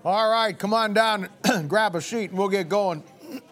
All right, come on down and grab a seat and we'll get going.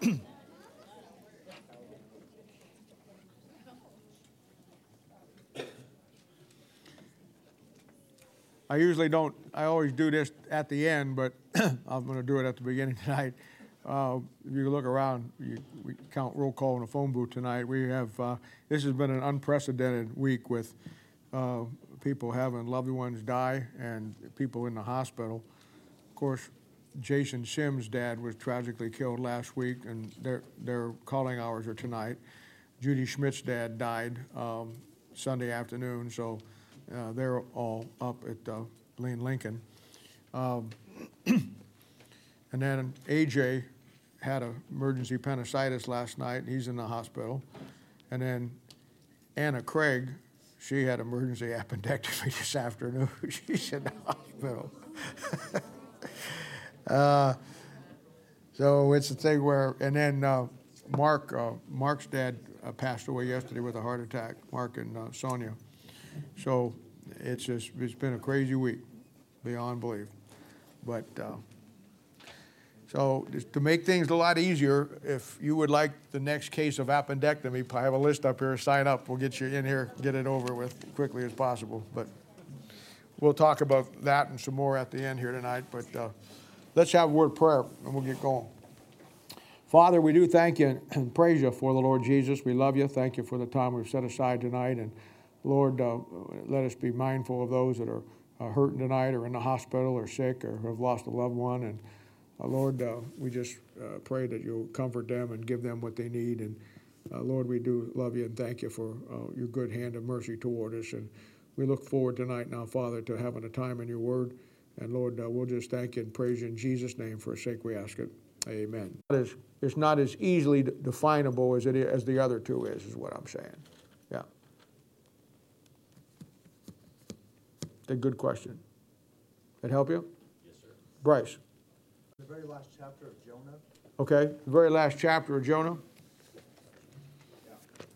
I always do this at the end, but I'm going to do it at the beginning tonight. If you look around, we count roll call in the phone booth tonight. We have, this has been an unprecedented week with people having loved ones die and people in the hospital. Of course, Jason Sims' dad was tragically killed last week, and their calling hours are tonight. Judy Schmidt's dad died Sunday afternoon, so they're all up at Lane Lincoln. And then AJ had an emergency appendicitis last night. He's in the hospital. And then Anna Craig, she had emergency appendectomy this afternoon. She's in the hospital. So it's a thing where, and then Mark's dad passed away yesterday with a heart attack, Mark and Sonia. So it's been a crazy week, beyond belief. But so just to make things a lot easier, if you would like the next case of appendectomy, I have a list up here, sign up. We'll get you in here, get it over with quickly as possible. But we'll talk about that and some more at the end here tonight. But let's have a word of prayer and we'll get going. Father, we do thank you and praise you for the Lord Jesus. We love you. Thank you for the time we've set aside tonight. And Lord, let us be mindful of those that are hurting tonight or in the hospital or sick or have lost a loved one. And Lord, we just pray that you'll comfort them and give them what they need. And Lord, we do love you and thank you for your good hand of mercy toward us. And we look forward tonight now, Father, to having a time in your word. And Lord, we'll just thank you and praise you in Jesus' name. For his sake we ask it. Amen. It's not as easily definable as the other two is what I'm saying. Yeah. A good question. That help you? Yes, sir. Bryce. The very last chapter of Jonah. Okay, the very last chapter of Jonah. Yeah.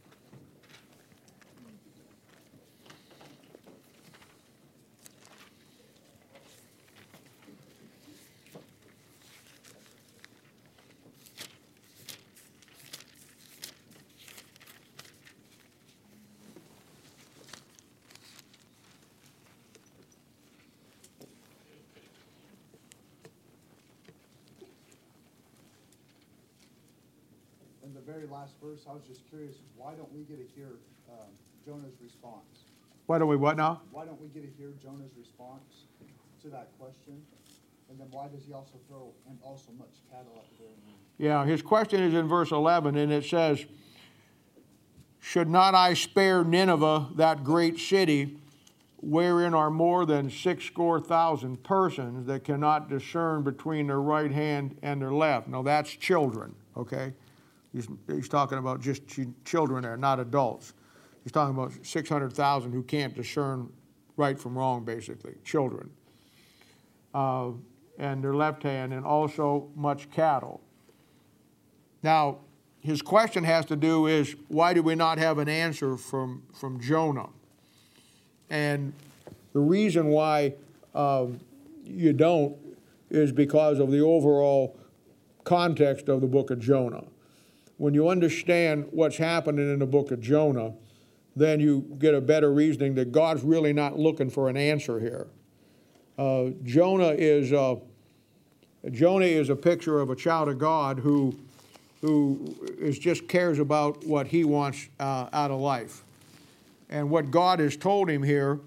In the very last verse, I was just curious, why don't we get to hear Jonah's response? Why don't we what now? Why don't we get to hear Jonah's response to that question? And then why does he also throw and also much cattle up there? Yeah, his question is in verse 11, and it says, "Should not I spare Nineveh, that great city, wherein are more than 60,000 persons that cannot discern between their right hand and their left?" Now that's children, okay? He's talking about just children there, not adults. He's talking about 600,000 who can't discern right from wrong, basically, children. And their left hand, and also much cattle. Now, his question has to do is, why do we not have an answer from Jonah? And the reason why you don't is because of the overall context of the book of Jonah. When you understand what's happening in the book of Jonah, then you get a better reasoning that God's really not looking for an answer here. Jonah is a picture of a child of God who just cares about what he wants out of life. And what God has told him here,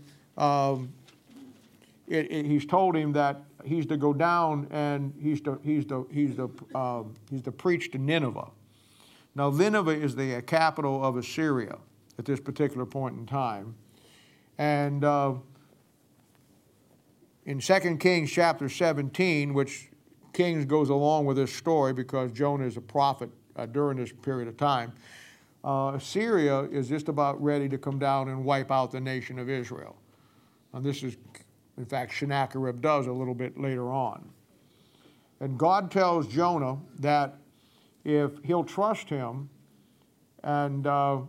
he's told him that he's to go down and he's to preach to Nineveh. Now, Nineveh is the capital of Assyria at this particular point in time. And in 2 Kings chapter 17, which Kings goes along with this story because Jonah is a prophet during this period of time, Assyria is just about ready to come down and wipe out the nation of Israel. And this is, in fact, Sennacherib does a little bit later on. And God tells Jonah that if he'll trust him and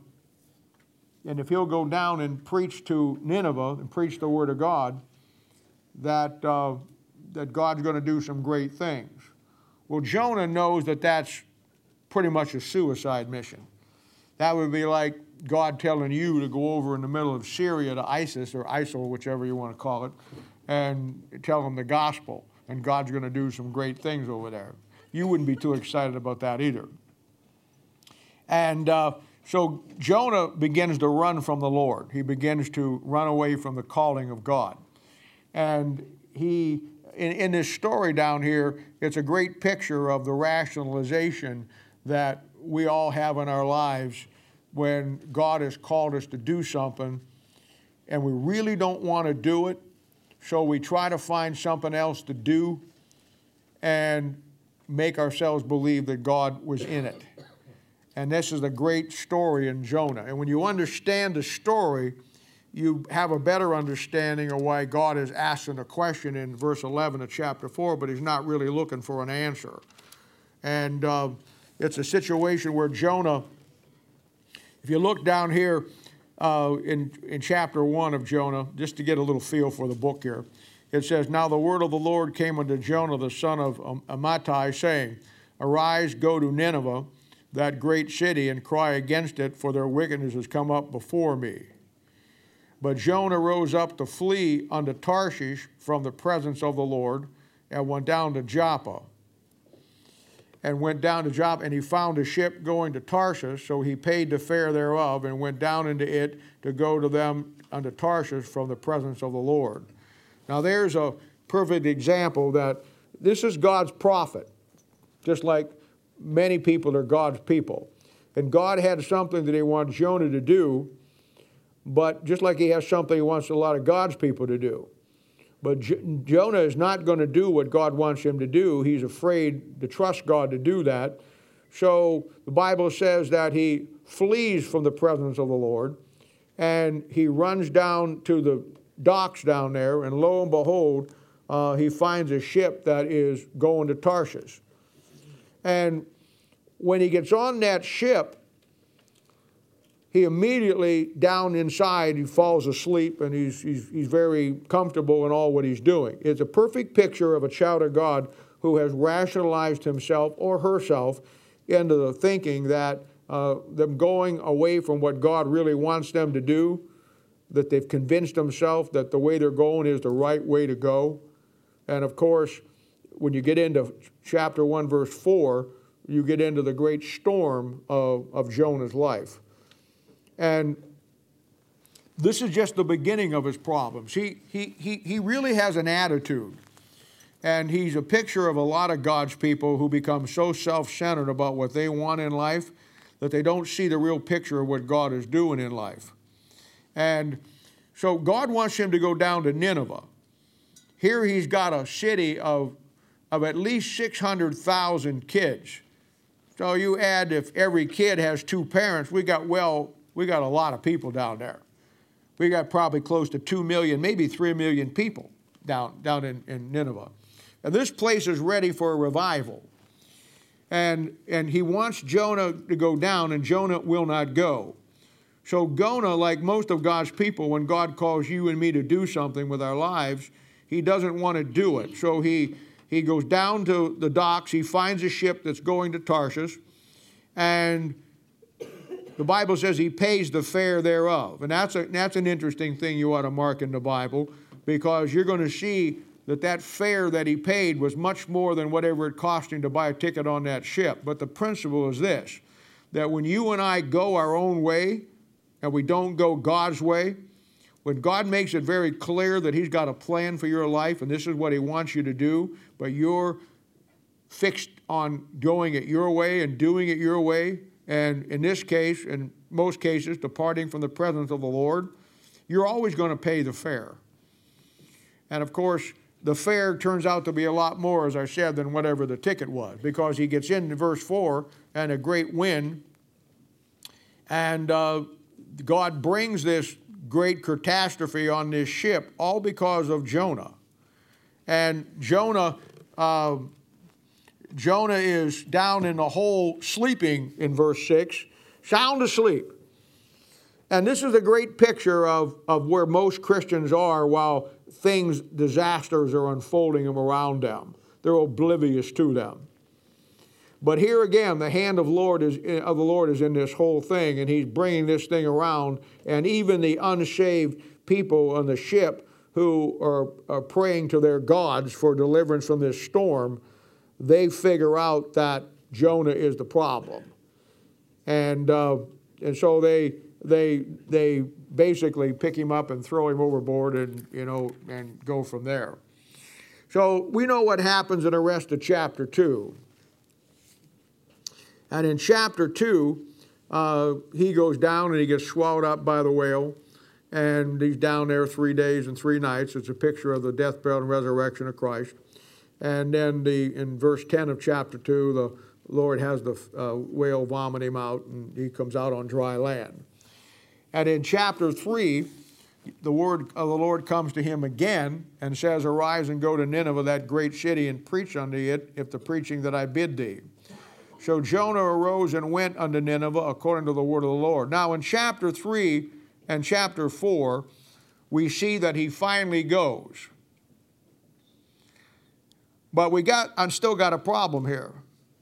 if he'll go down and preach to Nineveh and preach the word of God, that that God's going to do some great things. Well, Jonah knows that that's pretty much a suicide mission. That would be like God telling you to go over in the middle of Syria to ISIS or ISIL, whichever you want to call it, and tell them the gospel, and God's going to do some great things over there. You wouldn't be too excited about that either. And so Jonah begins to run from the Lord. He begins to run away from the calling of God. And he, in this story down here, it's a great picture of the rationalization that we all have in our lives when God has called us to do something and we really don't want to do it, so we try to find something else to do and make ourselves believe that God was in it. And this is a great story in Jonah. And when you understand the story, you have a better understanding of why God is asking a question in verse 11 of chapter 4, but he's not really looking for an answer. And it's a situation where Jonah, if you look down here in chapter 1 of Jonah, just to get a little feel for the book here, it says, "Now the word of the Lord came unto Jonah the son of Amittai, saying, Arise, go to Nineveh, that great city, and cry against it, for their wickedness has come up before me. But Jonah rose up to flee unto Tarshish from the presence of the Lord, and went down to Joppa. And he found a ship going to Tarshish, so he paid the fare thereof, and went down into it to go to them unto Tarshish from the presence of the Lord." Now there's a perfect example that this is God's prophet, just like many people are God's people. And God had something that he wants Jonah to do, but just like he has something he wants a lot of God's people to do. But Jonah is not going to do what God wants him to do. He's afraid to trust God to do that. So the Bible says that he flees from the presence of the Lord, and he runs down to the docks down there, and lo and behold, he finds a ship that is going to Tarshish. And when he gets on that ship, he immediately, down inside, he falls asleep, and he's very comfortable in all what he's doing. It's a perfect picture of a child of God who has rationalized himself or herself into the thinking that them going away from what God really wants them to do, that they've convinced themselves that the way they're going is the right way to go. And of course, when you get into chapter 1, verse 4, you get into the great storm of Jonah's life. And this is just the beginning of his problems. He really has an attitude. And he's a picture of a lot of God's people who become so self-centered about what they want in life that they don't see the real picture of what God is doing in life. And so God wants him to go down to Nineveh. Here he's got a city of at least 600,000 kids. So you add, if every kid has 2 parents, we got a lot of people down there. We got probably close to 2 million, maybe 3 million people down in Nineveh. And this place is ready for a revival. And he wants Jonah to go down, and Jonah will not go. So Jonah, like most of God's people, when God calls you and me to do something with our lives, he doesn't want to do it. So he goes down to the docks, he finds a ship that's going to Tarshish, and the Bible says he pays the fare thereof. And that's an interesting thing you ought to mark in the Bible, because you're going to see that fare that he paid was much more than whatever it cost him to buy a ticket on that ship. But the principle is this, that when you and I go our own way and we don't go God's way, when God makes it very clear that he's got a plan for your life and this is what he wants you to do, but you're fixed on going it your way and doing it your way, and in this case, in most cases, departing from the presence of the Lord, you're always going to pay the fare. And of course, the fare turns out to be a lot more, as I said, than whatever the ticket was, because he gets into verse 4 and a great wind, and God brings this great catastrophe on this ship, all because of Jonah. And Jonah is down in the hole sleeping in verse 6, sound asleep. And this is a great picture of where most Christians are while things, disasters are unfolding around them. They're oblivious to them. But here again, the hand of the Lord is in this whole thing, and he's bringing this thing around. And even the unsaved people on the ship who are praying to their gods for deliverance from this storm, they figure out that Jonah is the problem. And so they basically pick him up and throw him overboard and go from there. So we know what happens in the rest of chapter 2. And in chapter 2, he goes down and he gets swallowed up by the whale. And he's down there 3 days and 3 nights. It's a picture of the death, burial, and resurrection of Christ. And then in verse 10 of chapter 2, the Lord has the whale vomit him out, and he comes out on dry land. And in chapter 3, the word of the Lord comes to him again and says, "Arise and go to Nineveh, that great city, and preach unto it, if the preaching that I bid thee." So Jonah arose and went unto Nineveh according to the word of the Lord. Now in chapter 3 and chapter 4, we see that he finally goes. But I've still got a problem here.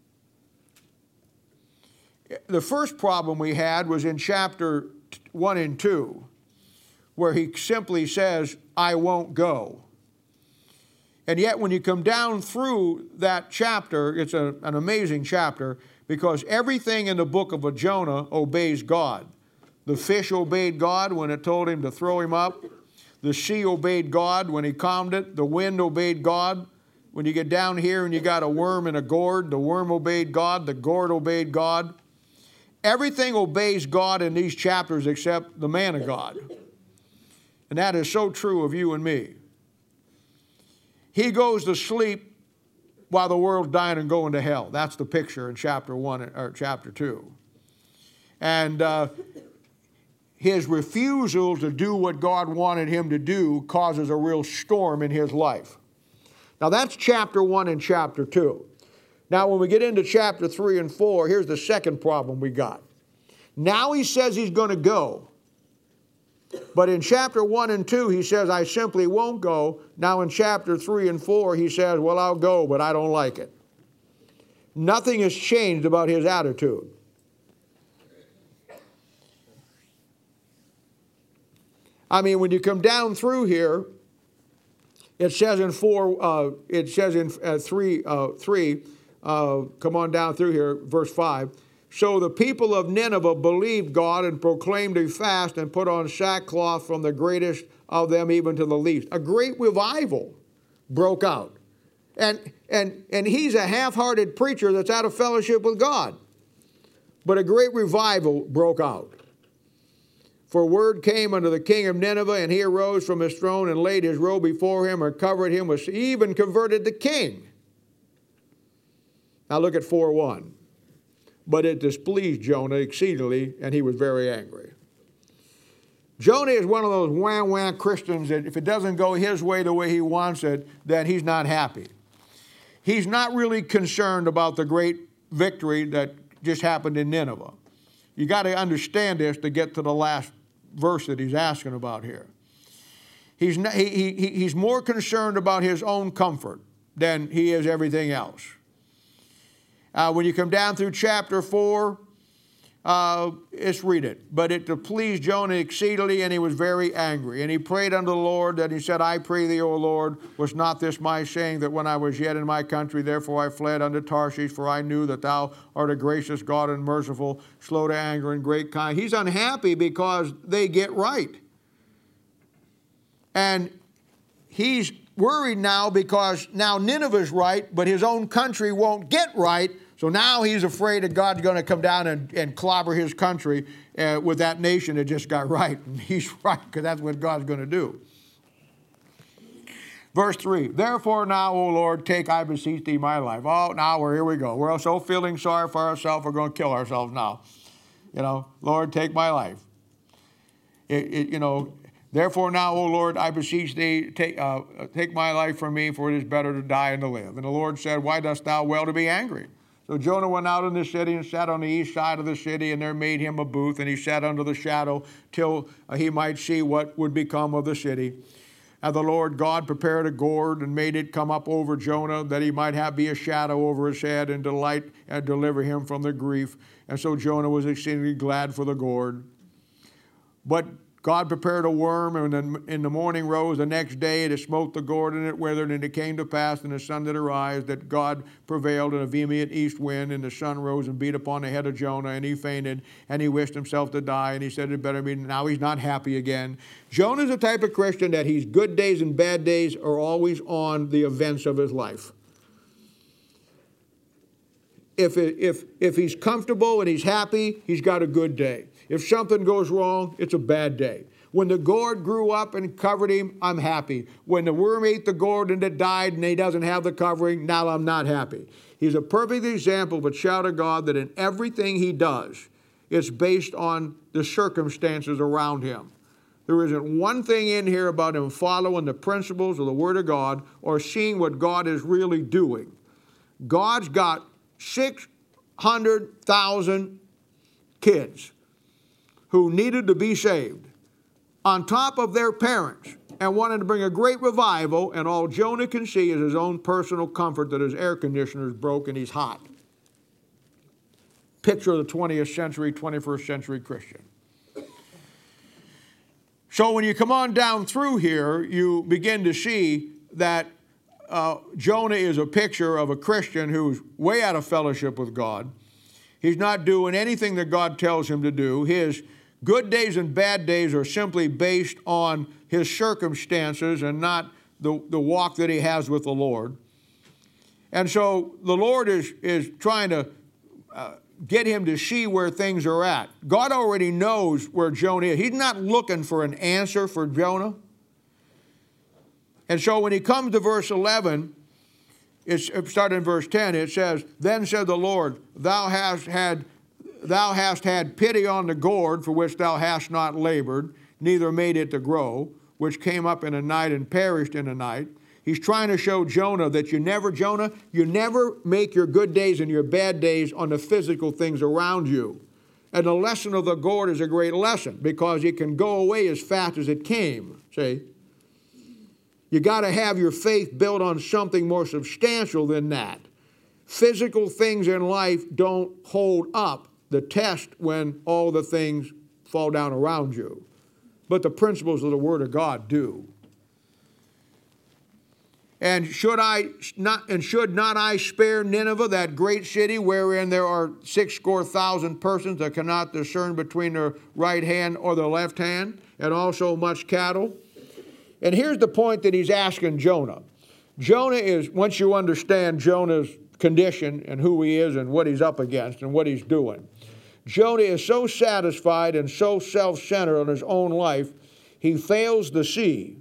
The first problem we had was in chapter 1 and 2, where he simply says, "I won't go." And yet when you come down through that chapter, it's an amazing chapter, because everything in the book of Jonah obeys God. The fish obeyed God when it told him to throw him up. The sea obeyed God when he calmed it. The wind obeyed God. When you get down here and you got a worm in a gourd, the worm obeyed God, the gourd obeyed God. Everything obeys God in these chapters except the man of God. And that is so true of you and me. He goes to sleep while the world's dying and going to hell. That's the picture in chapter 1 or chapter 2. And his refusal to do what God wanted him to do causes a real storm in his life. Now that's chapter 1 and chapter 2. Now when we get into chapter 3 and 4, here's the second problem we got. Now he says he's going to go. But in chapter 1 and 2, he says, "I simply won't go." Now in chapter 3 and 4, he says, "Well, I'll go, but I don't like it." Nothing has changed about his attitude. I mean, when you come down through here, it says in 3, come on down through here, verse 5. "So the people of Nineveh believed God and proclaimed a fast and put on sackcloth from the greatest of them even to the least." A great revival broke out. And he's a half-hearted preacher that's out of fellowship with God. But a great revival broke out. "For word came unto the king of Nineveh, and he arose from his throne and laid his robe before him and covered him with, even converted the king." Now look at 4:1. "But it displeased Jonah exceedingly, and he was very angry." Jonah is one of those wah-wah Christians that if it doesn't go his way the way he wants it, then he's not happy. He's not really concerned about the great victory that just happened in Nineveh. You got to understand this to get to the last verse that he's asking about here. He's more concerned about his own comfort than he is everything else. When you come down through chapter 4, let's read it. "But it displeased Jonah exceedingly, and he was very angry. And he prayed unto the Lord, that he said, I pray thee, O Lord, was not this my saying, that when I was yet in my country, therefore I fled unto Tarshish, for I knew that thou art a gracious God and merciful, slow to anger and great kind." He's unhappy because they get right. And he's worried now because now Nineveh's right, but his own country won't get right. So now he's afraid that God's going to come down and clobber his country with that nation that just got right. And he's right, because that's what God's going to do. Verse 3, "Therefore now, O Lord, take, I beseech thee, my life." Oh, now here we go. We're so feeling sorry for ourselves, we're going to kill ourselves now. Lord, take my life. "Therefore now, O Lord, I beseech thee, take my life from me, for it is better to die than to live. And the Lord said, Why dost thou well to be angry? So Jonah went out in the city and sat on the east side of the city, and there made him a booth, and he sat under the shadow till he might see what would become of the city. And the Lord God prepared a gourd and made it come up over Jonah, that he might be a shadow over his head, and delight and deliver him from the grief. And so Jonah was exceedingly glad for the gourd. But God prepared a worm, and in the morning rose the next day, and it smote the gourd, and it withered. And it came to pass in the sun did arise, that God prevailed in a vehement east wind, and the sun rose and beat upon the head of Jonah, and he fainted, and he wished himself to die, and he said it better be. Now he's not happy again. Jonah's the type of Christian that his good days and bad days are always on the events of his life. If he's comfortable and he's happy, he's got a good day. If something goes wrong, it's a bad day. When the gourd grew up and covered him, I'm happy. When the worm ate the gourd and it died and he doesn't have the covering, now I'm not happy. He's a perfect example of a child of God, that in everything he does, it's based on the circumstances around him. There isn't one thing in here about him following the principles of the Word of God or seeing what God is really doing. God's got 600,000 kids who needed to be saved, on top of their parents, and wanted to bring a great revival, and all Jonah can see is his own personal comfort that his air conditioner is broke and he's hot. Picture of the 20th century, 21st century Christian. So when you come on down through here, you begin to see that Jonah is a picture of a Christian who's way out of fellowship with God. He's not doing anything that God tells him to do. His good days and bad days are simply based on his circumstances and not the walk that he has with the Lord. And so the Lord is trying to get him to see where things are at. God already knows where Jonah is. He's not looking for an answer for Jonah. And so when he comes to verse 11, it's starting in verse 10, it says, "Then said the Lord, Thou hast had pity on the gourd for which thou hast not labored, neither made it to grow, which came up in a night and perished in a night." He's trying to show Jonah that you never make your good days and your bad days on the physical things around you. And the lesson of the gourd is a great lesson, because it can go away as fast as it came. See? You got to have your faith built on something more substantial than that. Physical things in life don't hold up the test when all the things fall down around you. But the principles of the Word of God do. And should not I spare Nineveh, that great city, wherein there are 60,000 persons that cannot discern between their right hand or their left hand, and also much cattle? And here's the point that he's asking Jonah. Jonah is, once you understand Jonah's condition and who he is and what he's up against and what he's doing, Jonah is so satisfied and so self-centered on his own life, he fails to see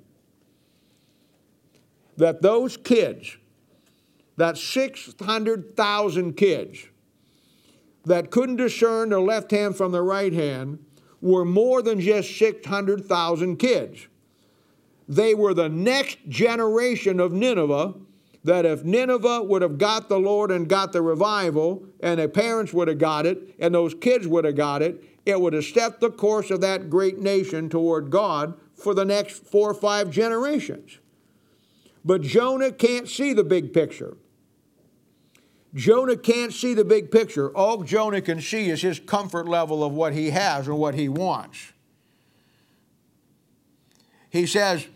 that those kids, that 600,000 kids that couldn't discern their left hand from their right hand, were more than just 600,000 kids. They were the next generation of Nineveh, that if Nineveh would have got the Lord and got the revival, and their parents would have got it, and those kids would have got it, it would have set the course of that great nation toward God for the next 4 or 5 generations. But Jonah can't see the big picture. Jonah can't see the big picture. All Jonah can see is his comfort level of what he has and what he wants. He says,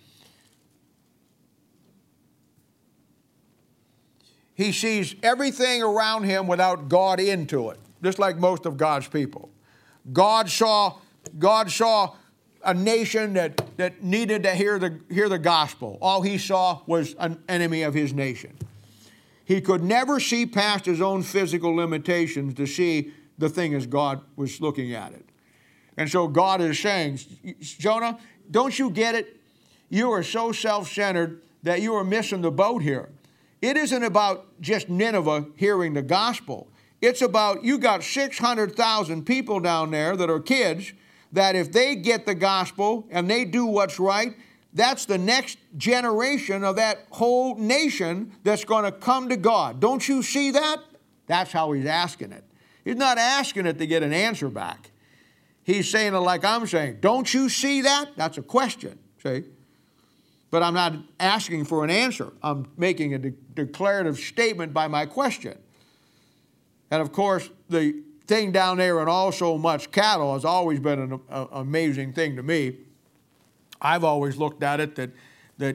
he sees everything around him without God into it, just like most of God's people. God saw a nation that needed to hear the gospel. All he saw was an enemy of his nation. He could never see past his own physical limitations to see the thing as God was looking at it. And so God is saying, Jonah, don't you get it? You are so self-centered that you are missing the boat here. It isn't about just Nineveh hearing the gospel. It's about, you got 600,000 people down there that are kids, that if they get the gospel and they do what's right, that's the next generation of that whole nation that's going to come to God. Don't you see that? That's how he's asking it. He's not asking it to get an answer back. He's saying it like I'm saying. Don't you see that? That's a question, see? But I'm not asking for an answer. I'm making a declarative statement by my question. And of course, the thing down there and also much cattle has always been an amazing thing to me. I've always looked at it that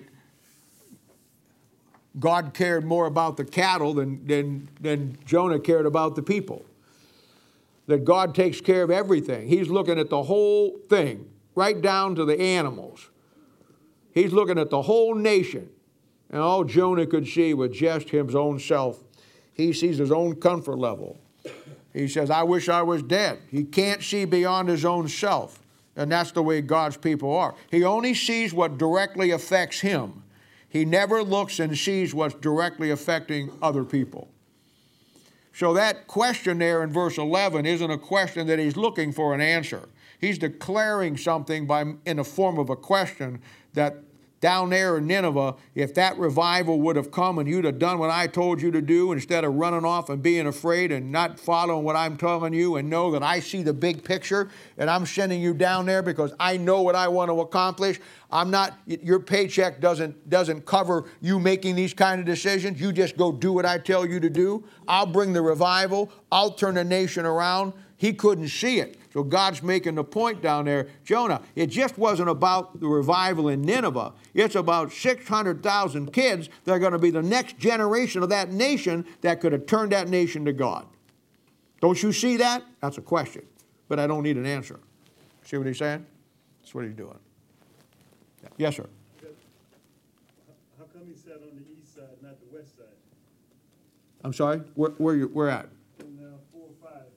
God cared more about the cattle than Jonah cared about the people. That God takes care of everything. He's looking at the whole thing, right down to the animals. He's looking at the whole nation. And all Jonah could see was just his own self. He sees his own comfort level. He says, I wish I was dead. He can't see beyond his own self. And that's the way God's people are. He only sees what directly affects him. He never looks and sees what's directly affecting other people. So that question there in verse 11 isn't a question that he's looking for an answer. He's declaring something in the form of a question that down there in Nineveh, if that revival would have come and you'd have done what I told you to do instead of running off and being afraid and not following what I'm telling you and know that I see the big picture and I'm sending you down there because I know what I want to accomplish. Your paycheck doesn't cover you making these kind of decisions. You just go do what I tell you to do. I'll bring the revival. I'll turn the nation around. He couldn't see it. So God's making the point down there, Jonah, it just wasn't about the revival in Nineveh. It's about 600,000 kids that are going to be the next generation of that nation that could have turned that nation to God. Don't you see that? That's a question, but I don't need an answer. See what he's saying? That's what he's doing. Yeah. Yes, sir. How come he sat on the east side, not the west side? I'm sorry? Where at? In 4 or 5.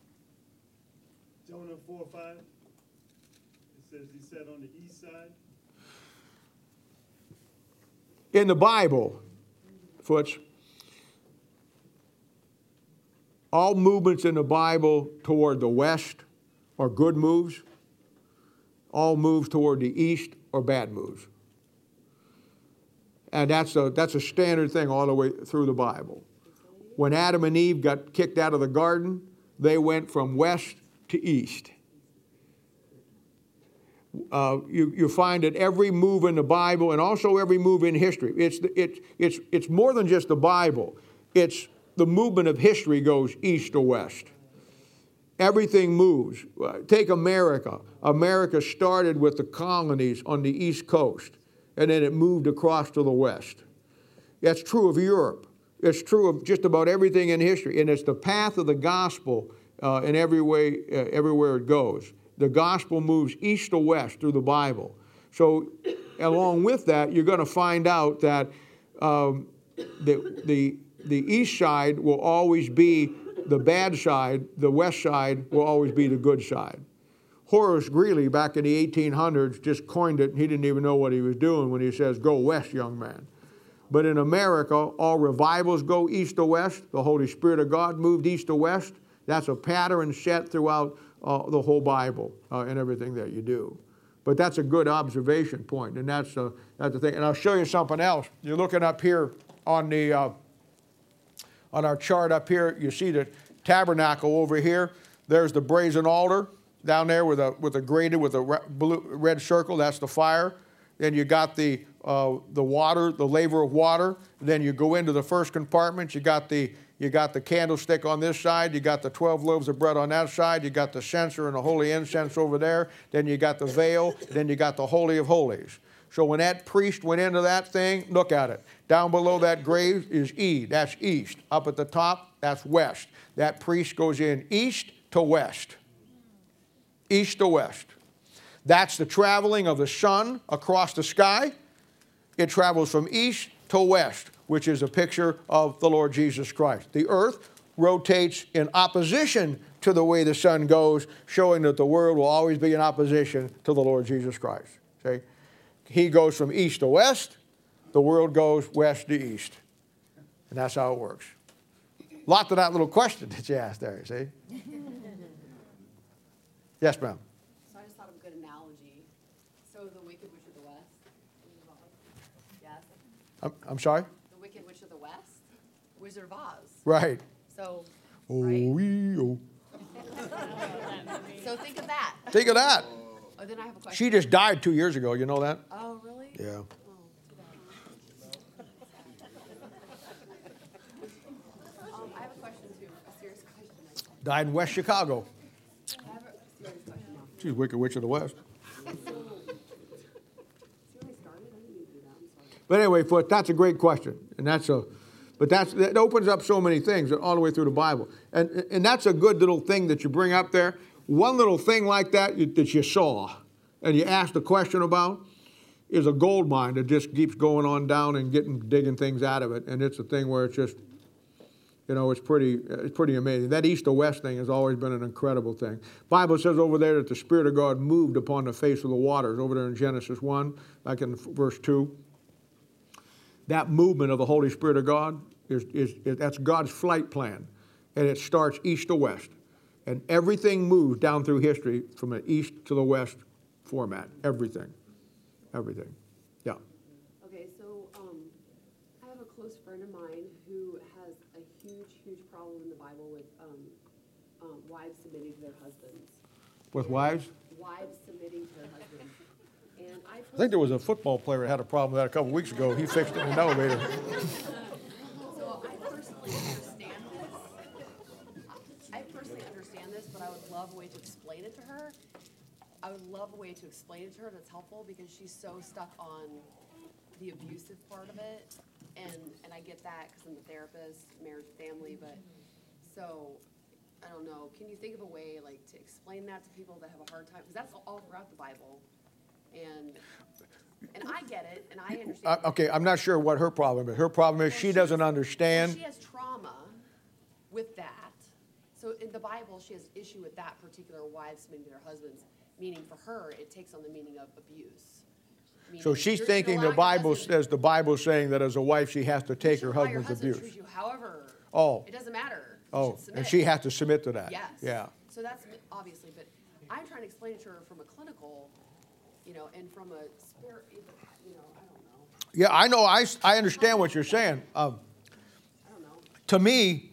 Jonah 4 or 5. It says he sat on the east side. In the Bible, Foots, all movements in the Bible toward the west are good moves. All moves toward the east are bad moves. And that's a standard thing all the way through the Bible. When Adam and Eve got kicked out of the garden, they went from west to east. You find that every move in the Bible and also every move in history, it's more than just the Bible. It's the movement of history goes east to west. Everything moves. Take America. America started with the colonies on the East Coast, and then it moved across to the west. That's true of Europe. It's true of just about everything in history, and it's the path of the gospel in every way, everywhere it goes. The gospel moves east to west through the Bible. So along with that, you're going to find out that the east side will always be the bad side, the west side will always be the good side. Horace Greeley, back in the 1800s, just coined it, and he didn't even know what he was doing when he says, go west, young man. But in America, all revivals go east to west. The Holy Spirit of God moved east to west. That's a pattern set throughout the whole Bible and everything that you do. But that's a good observation point, and that's the thing. And I'll show you something else. You're looking up here on the on our chart up here. You see the tabernacle over here. There's the brazen altar down there with a grated with a red circle. That's the fire. Then you got the water, the laver of water. Then you go into the first compartment. You got the candlestick on this side. You got the 12 loaves of bread on that side. You got the censer and the holy incense over there. Then you got the veil. Then you got the Holy of Holies. So when that priest went into that thing, look at it. Down below that grave is that's east. Up at the top, that's west. That priest goes in east to west. East to west. That's the traveling of the sun across the sky. It travels from east to west, which is a picture of the Lord Jesus Christ. The earth rotates in opposition to the way the sun goes, showing that the world will always be in opposition to the Lord Jesus Christ. See? He goes from east to west. The world goes west to east. And that's how it works. Lot to that little question that you asked there, see? Yes, ma'am. So I just thought of a good analogy. So the wicked witch of the west. Yes. I'm sorry? The wicked witch of the west. Wizard of Oz. Right. So. Oh. So think of that. Think of that. Oh, then I have a question. She just died 2 years ago. You know that? Oh, really? Yeah. Oh. Died in West Chicago. I have a serious question now. She's Wicked Witch of the West. See when I started? I didn't mean to do that, I'm sorry. But anyway, that's a great question, and that opens up so many things all the way through the Bible, and that's a good little thing that you bring up there. One little thing like that that you saw, and you asked a question about, is a gold mine that just keeps going on down and digging things out of it, and it's a thing where it's just, it's pretty amazing. That east to west thing has always been an incredible thing. Bible says over there that the Spirit of God moved upon the face of the waters, over there in Genesis 1, like in verse 2. That movement of the Holy Spirit of God that's God's flight plan, and it starts east to west, and everything moves down through history from the east to the west format. Everything. Yeah. Okay, so I have a close friend of mine who has a huge problem in the Bible with wives submitting to their husbands. With wives? Wives submitting to their husbands. And I think there was a football player that had a problem with that a couple weeks ago. He fixed it in an elevator. So I personally understand this, but I would love a way to explain it to her. That's helpful, because she's so stuck on the abusive part of it. And I get that because I'm a therapist, marriage, family, but so I don't know. Can you think of a way to explain that to people that have a hard time? Because that's all throughout the Bible. And I get it, and I understand. Okay, I'm not sure what her problem is. Her problem is she doesn't understand. She has trauma with that. So in the Bible, she has issue with that particular wives submitting to their husbands, meaning for her, it takes on the meaning of abuse. So she's thinking the Bible says the Bible's saying that as a wife she has to take her husband's abuse. Treat you however. Oh. It doesn't matter. And she has to submit to that. Yes. Yeah. So that's obviously, but I'm trying to explain it to her from a clinical, and from a spirit, I don't know. Yeah, I know. I understand what you're saying. I don't know. To me,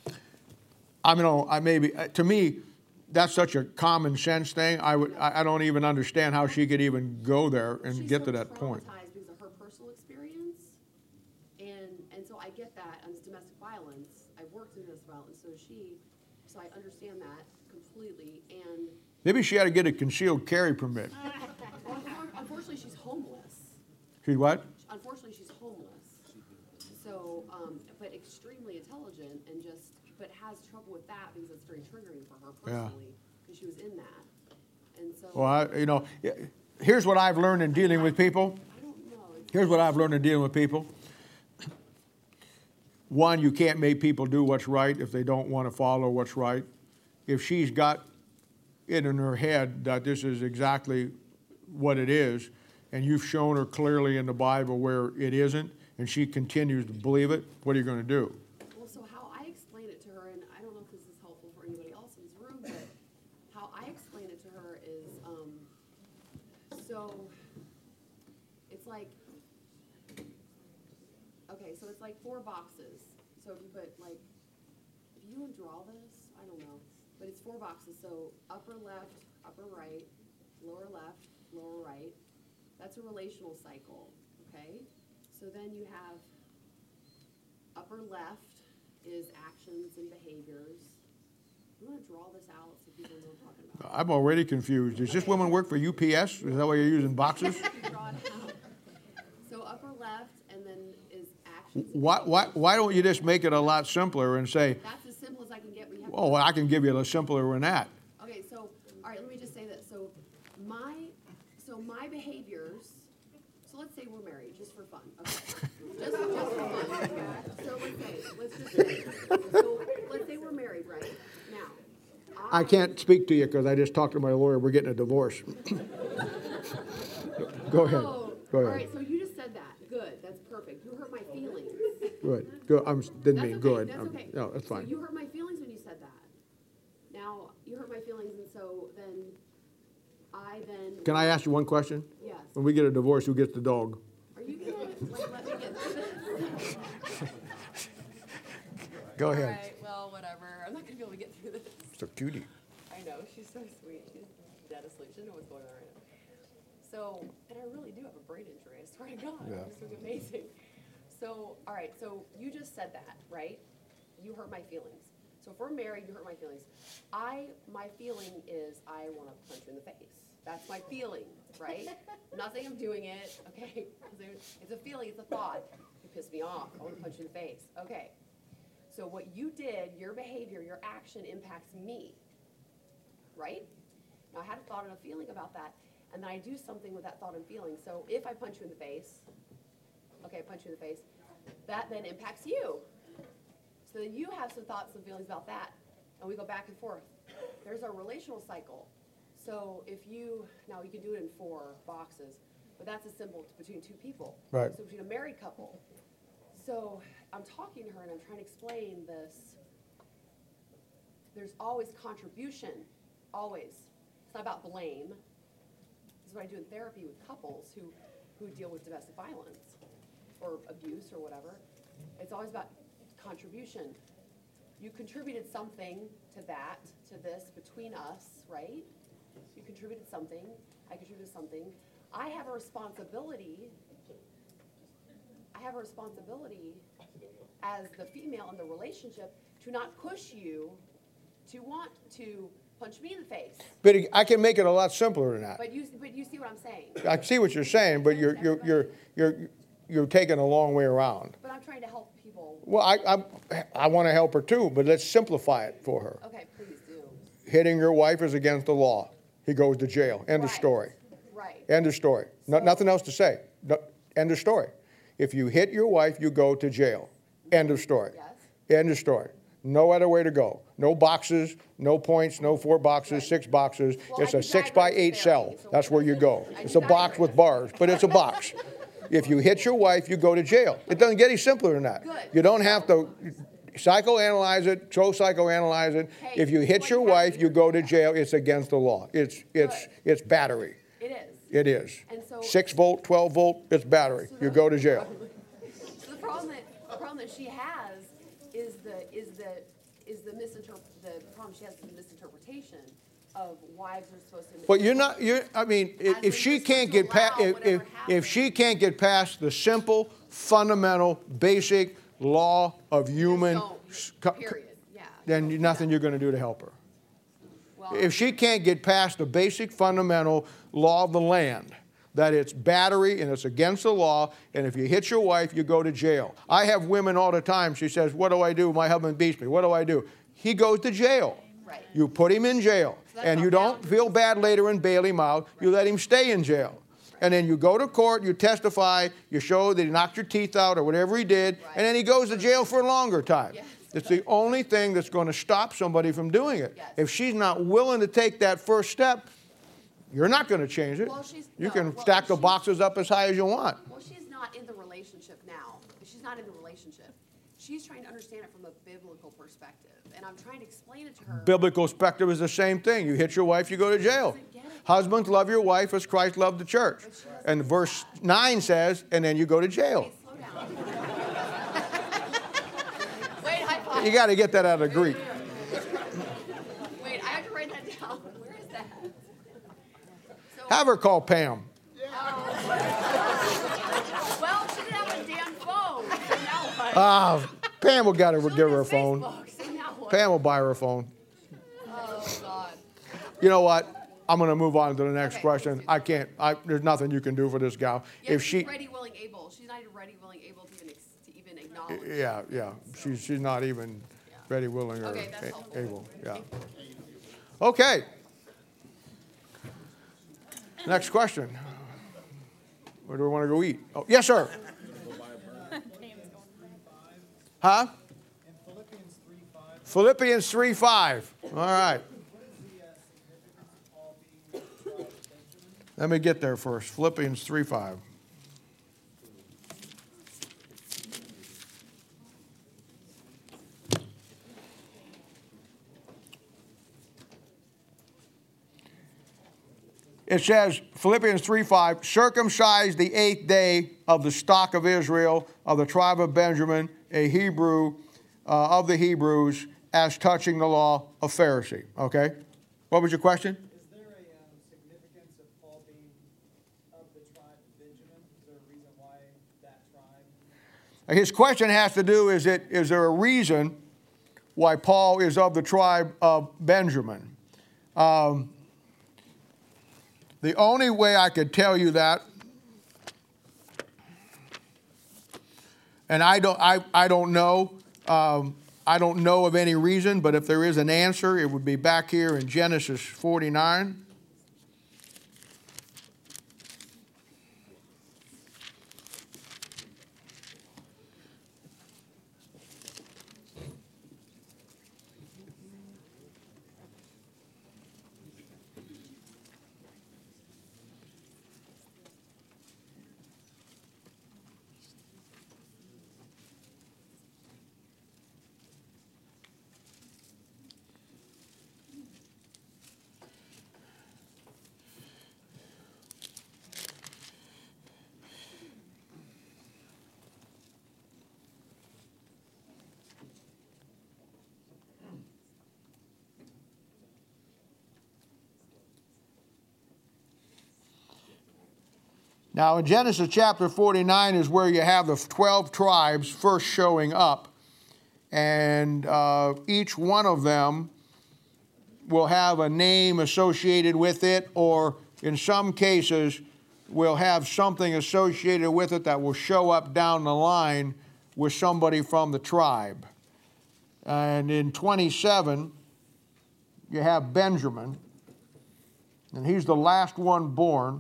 to me, that's such a common sense thing. I don't even understand how she could even go there and get to that point. She's so traumatized because of her personal experience, and so I get that. And it's domestic violence. I've worked in domestic violence, so I understand that completely. And maybe she had to get a concealed carry permit. unfortunately, she's homeless. She's what? Unfortunately, she's homeless. So, but extremely intelligent, but has trouble with that because it's very triggering for her personally, because she was in that. And so. Well, here's what I've learned in dealing with people. I don't know. Here's what I've learned in dealing with people. One, you can't make people do what's right if they don't want to follow what's right. If she's got it in her head that this is exactly what it is, and you've shown her clearly in the Bible where it isn't, and she continues to believe it, what are you going to do? Well, so how I explain it to her, and I don't know if this is helpful for anybody else in this room, but how I explain it to her is, so it's like, okay, so it's like 4 boxes. So if you put if you would draw this, I don't know, but it's 4 boxes. So upper left, upper right, lower left, lower right. That's a relational cycle, okay? So then you have upper left is actions and behaviors. You want to draw this out so people know what I'm talking about? I'm already confused. Does this woman work for UPS? Is that why you're using boxes? Draw it out. So upper left, and then is actions. Why don't you just make it a lot simpler and say, That's as simple as I can get. oh, I can give you a simpler than that. Okay, so, all right, let me just say that. So my behaviors, so let's say we're married, just for fun. Okay. just for fun. So let's say we're married, right? Now. I can't speak to you because I just talked to my lawyer. We're getting a divorce. Go ahead. Oh, Go ahead. all right, so you just said that. Good, that's perfect. You hurt my feelings. Good. Good. Didn't That's mean okay, good. that's okay. No, that's fine. So you hurt my feelings when you said that. Now, you hurt my feelings, and so then Can I ask you one question? Yes. When we get a divorce, who gets the dog? Are you gonna, let me get through this? Go ahead. All right, well, whatever. I'm not gonna be able to get through this. So cutie. I know, she's so sweet. She's dead asleep. She doesn't know what's going on right now. So, and I really do have a brain injury, I swear to God. Yeah. This is amazing. So, all right, so you just said that, right? You hurt my feelings. So if we're married, you hurt my feelings. My feeling is I want to punch you in the face. That's my feeling, right? I'm not saying I'm doing it, okay? It's a feeling, it's a thought. You pissed me off. I want to punch you in the face. Okay. So what you did, your behavior, your action impacts me, right? Now I had a thought and a feeling about that, and then I do something with that thought and feeling. So if I punch you in the face, okay, I punch you in the face, that then impacts you. So then you have some thoughts and feelings about that, and we go back and forth. There's our relational cycle. So if now you can do it in 4 boxes, but that's a symbol between 2 people. Right. So between a married couple. So I'm talking to her and I'm trying to explain this. There's always contribution, always. It's not about blame. This is what I do in therapy with couples who deal with domestic violence or abuse or whatever. It's always about contribution. You contributed something to this between us, right? You contributed something, I contributed something. I have a responsibility as the female in the relationship to not push you to want to punch me in the face. But I can make it a lot simpler than that. But you see what I'm saying? I see what you're saying, but you're taking a long way around. But I'm trying to help people. Well, I want to help her too, but let's simplify it for her. Okay, please do. Hitting your wife is against the law. He goes to jail. End of Right. story. Right. End of story. Nothing else to say. End of story. If you hit your wife, you go to jail. End of story. Yes. End of story. No other way to go. No boxes, no points, no 4 boxes, Right. 6 boxes. Well, It's I a do 6 by 8 diagrams cell. therapy, so That's where you go. I It's do a box diagrams. with bars, but it's a box. If you hit your wife, you go to jail. It doesn't get any simpler than that. Good. You don't have to psychoanalyze it, psychoanalyze it. Hey, If you hit what your you have wife, to you do- go to jail. It's against the law. It's battery. It is. It is. And so- 6 volt, 12 volt, it's battery. You go to jail. So the problem that she has is the misinterpretation of wives are supposed to. But I mean, As if they she just can't to get past, allow whatever if happens. she can't get past the simple, fundamental, basic law of human, Period. Yeah. then nothing you're going to do to help her. Well, If she can't get past the basic, fundamental law of the land, that it's battery and it's against the law, and if you hit your wife, you go to jail. I have women all the time. She says, "What do I do? My husband beats me. What do I do?" He goes to jail. Right. You put him in jail, So that's and you not don't boundaries. feel bad later and bail him out. You let him stay in jail. And then you go to court, you testify, you show that he knocked your teeth out or whatever he did, Right. and then he goes to jail for a longer time. Yes. It's the only thing that's going to stop somebody from doing it. Yes. If she's not willing to take that first step, you're not going to change it. Well, You no, can well, stack the she's- boxes up as high as you want. Well, she's not in the relationship now. She's not in the relationship. She's trying to understand it from a biblical perspective, and I'm trying to explain it to her. Biblical perspective is the same thing. You hit your wife, you go to jail. Doesn't get it. Husbands, love your wife as Christ loved the church. But she doesn't And do verse that. 9 says, and then you go to jail. Hey, slow down. Wait, high five. You got to get that out of Greek. Wait, I have to write that down. Where is that? So, Have her call Pam. well, she didn't have a damn phone. So now what? Pam will got to She'll give her a miss phone. Facebook, so now what? Pam will buy her a phone. Oh, God. You know what? I'm going to move on to the next Okay, question. let's do There's nothing you can do for this gal. Yeah, If she's she, ready, willing, able. She's not even ready, willing, able to even acknowledge. yeah, she's not even ready, willing, or Okay, that's helpful. able. Yeah. Okay. Next question. Where do we want to go eat? Oh, yes, sir. Huh? In Philippians 3:5, Philippians 3:5. All right. what is the significance of Paul being with the tribe of Benjamin? Let me get there first. Philippians 3:5. It says, Philippians 3:5, circumcised the 8th day of the stock of Israel, of the tribe of Benjamin, a Hebrew of the Hebrews, as touching the law, a Pharisee. Okay? What was your question? Is there a significance of Paul being of the tribe of Benjamin? Is there a reason why that tribe? His question has to do, is there a reason why Paul is of the tribe of Benjamin. The only way I could tell you that, and I don't know. I don't know of any reason, but if there is an answer, it would be back here in Genesis 49. Now, in Genesis chapter 49 is where you have the 12 tribes first showing up. And each one of them will have a name associated with it, or in some cases will have something associated with it that will show up down the line with somebody from the tribe. And in 27, you have Benjamin, and he's the last one born.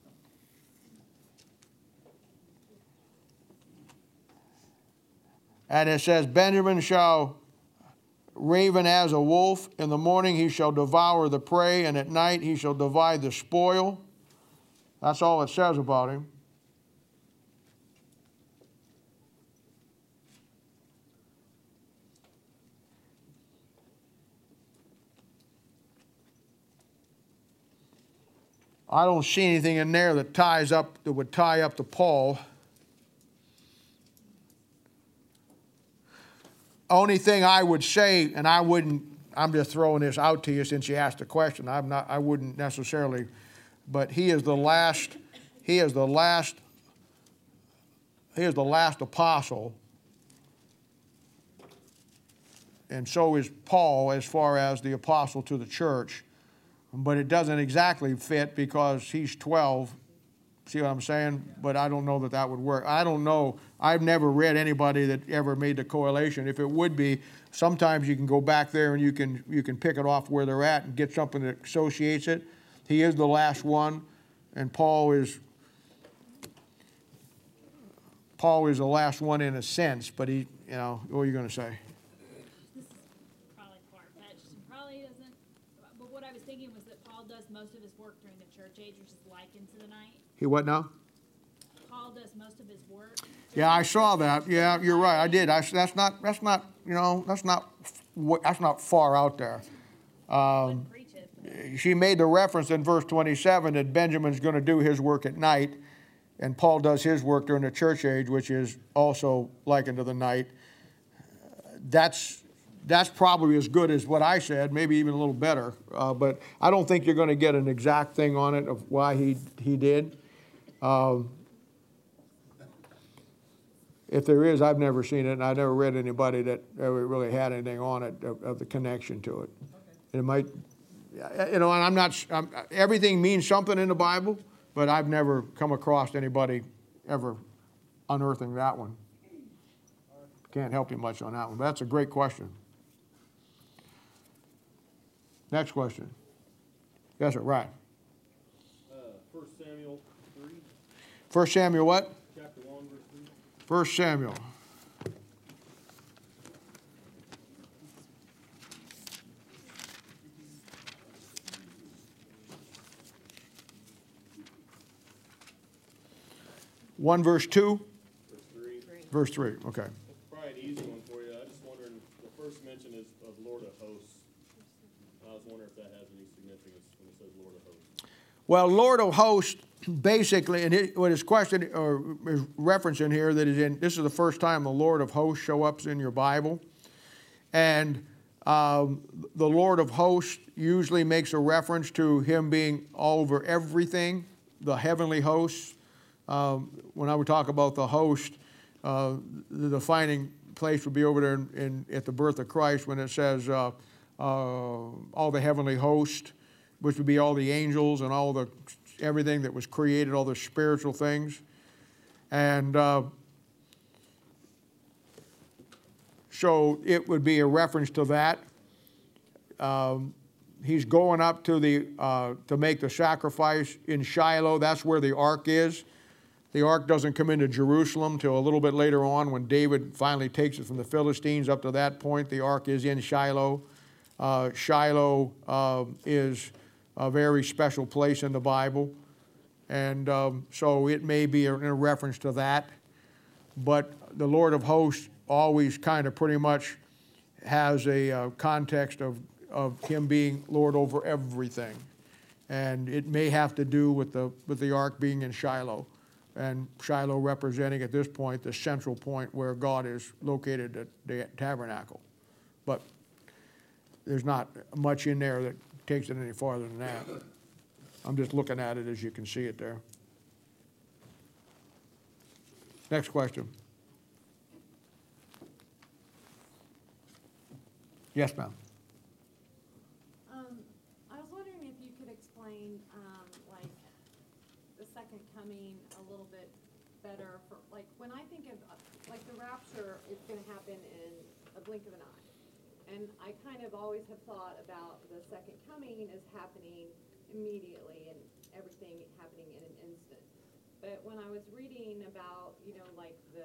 And it says, Benjamin shall raven as a wolf. In the morning he shall devour the prey, and at night he shall divide the spoil. That's all it says about him. I don't see anything in there that would tie up to Paul. Only thing I would say, and I'm just throwing this out to you since you asked the question. I wouldn't necessarily, but he is the last apostle, and so is Paul as far as the apostle to the church. But it doesn't exactly fit because he's 12. See what I'm saying? But I don't know that would work. I don't know. I've never read anybody that ever made the correlation. If it would be, sometimes you can go back there and you can pick it off where they're at and get something that associates it. He is the last one, and Paul is the last one in a sense. But he, what are you going to say? This is probably far-fetched and probably doesn't. But what I was thinking was that Paul does most of his work during the church age, which is likened to the night. He what now? Paul does most of his work. Yeah, I saw that. Yeah, you're right. I did. That's not far out there. Preach it. She made the reference in verse 27 that Benjamin's going to do his work at night, and Paul does his work during the church age, which is also likened to the night. That's probably as good as what I said, maybe even a little better. But I don't think you're going to get an exact thing on it of why he did. If there is, I've never seen it, and I've never read anybody that ever really had anything on it of the connection to it. Okay. It might, and everything means something in the Bible, but I've never come across anybody ever unearthing that one. Can't help you much on that one, but that's a great question. Next question. Yes, sir, right. 1 Samuel 3. 1 Samuel what? Chapter 1, verse 3. 1 Samuel. One verse 2? Verse 3. Verse 3, okay. That's probably an easy one for you. I just wondering, the first mention is of Lord of Hosts. I was wondering if that has any significance when it says Lord of Hosts. Well, Lord of Hosts, basically, and what his question or his reference in here that is in, this is the first time the Lord of Hosts show up in your Bible. And the Lord of Hosts usually makes a reference to him being all over everything, the heavenly hosts. When I would talk about the host, the defining place would be over there at the birth of Christ when it says all the heavenly host, which would be all the angels and all the everything that was created, all the spiritual things. And so it would be a reference to that. He's going up to to make the sacrifice in Shiloh. That's where the ark is. The ark doesn't come into Jerusalem till a little bit later on when David finally takes it from the Philistines. Up to that point, the ark is in Shiloh. Shiloh is a very special place in the Bible. And so it may be in a reference to that. But the Lord of hosts always kind of pretty much has a context of him being Lord over everything. And it may have to do with the ark being in Shiloh. And Shiloh representing at this point the central point where God is located at the tabernacle. But there's not much in there that takes it any farther than that. I'm just looking at it as you can see it there. Next question. Yes, ma'am. I was wondering if you could explain, like, the second coming a little bit better. For, like, when I think of, like, the rapture, it's going to happen in a blink of an eye. And I kind of always have thought about the second coming as happening immediately and everything happening in an instant. But when I was reading about, you know, like the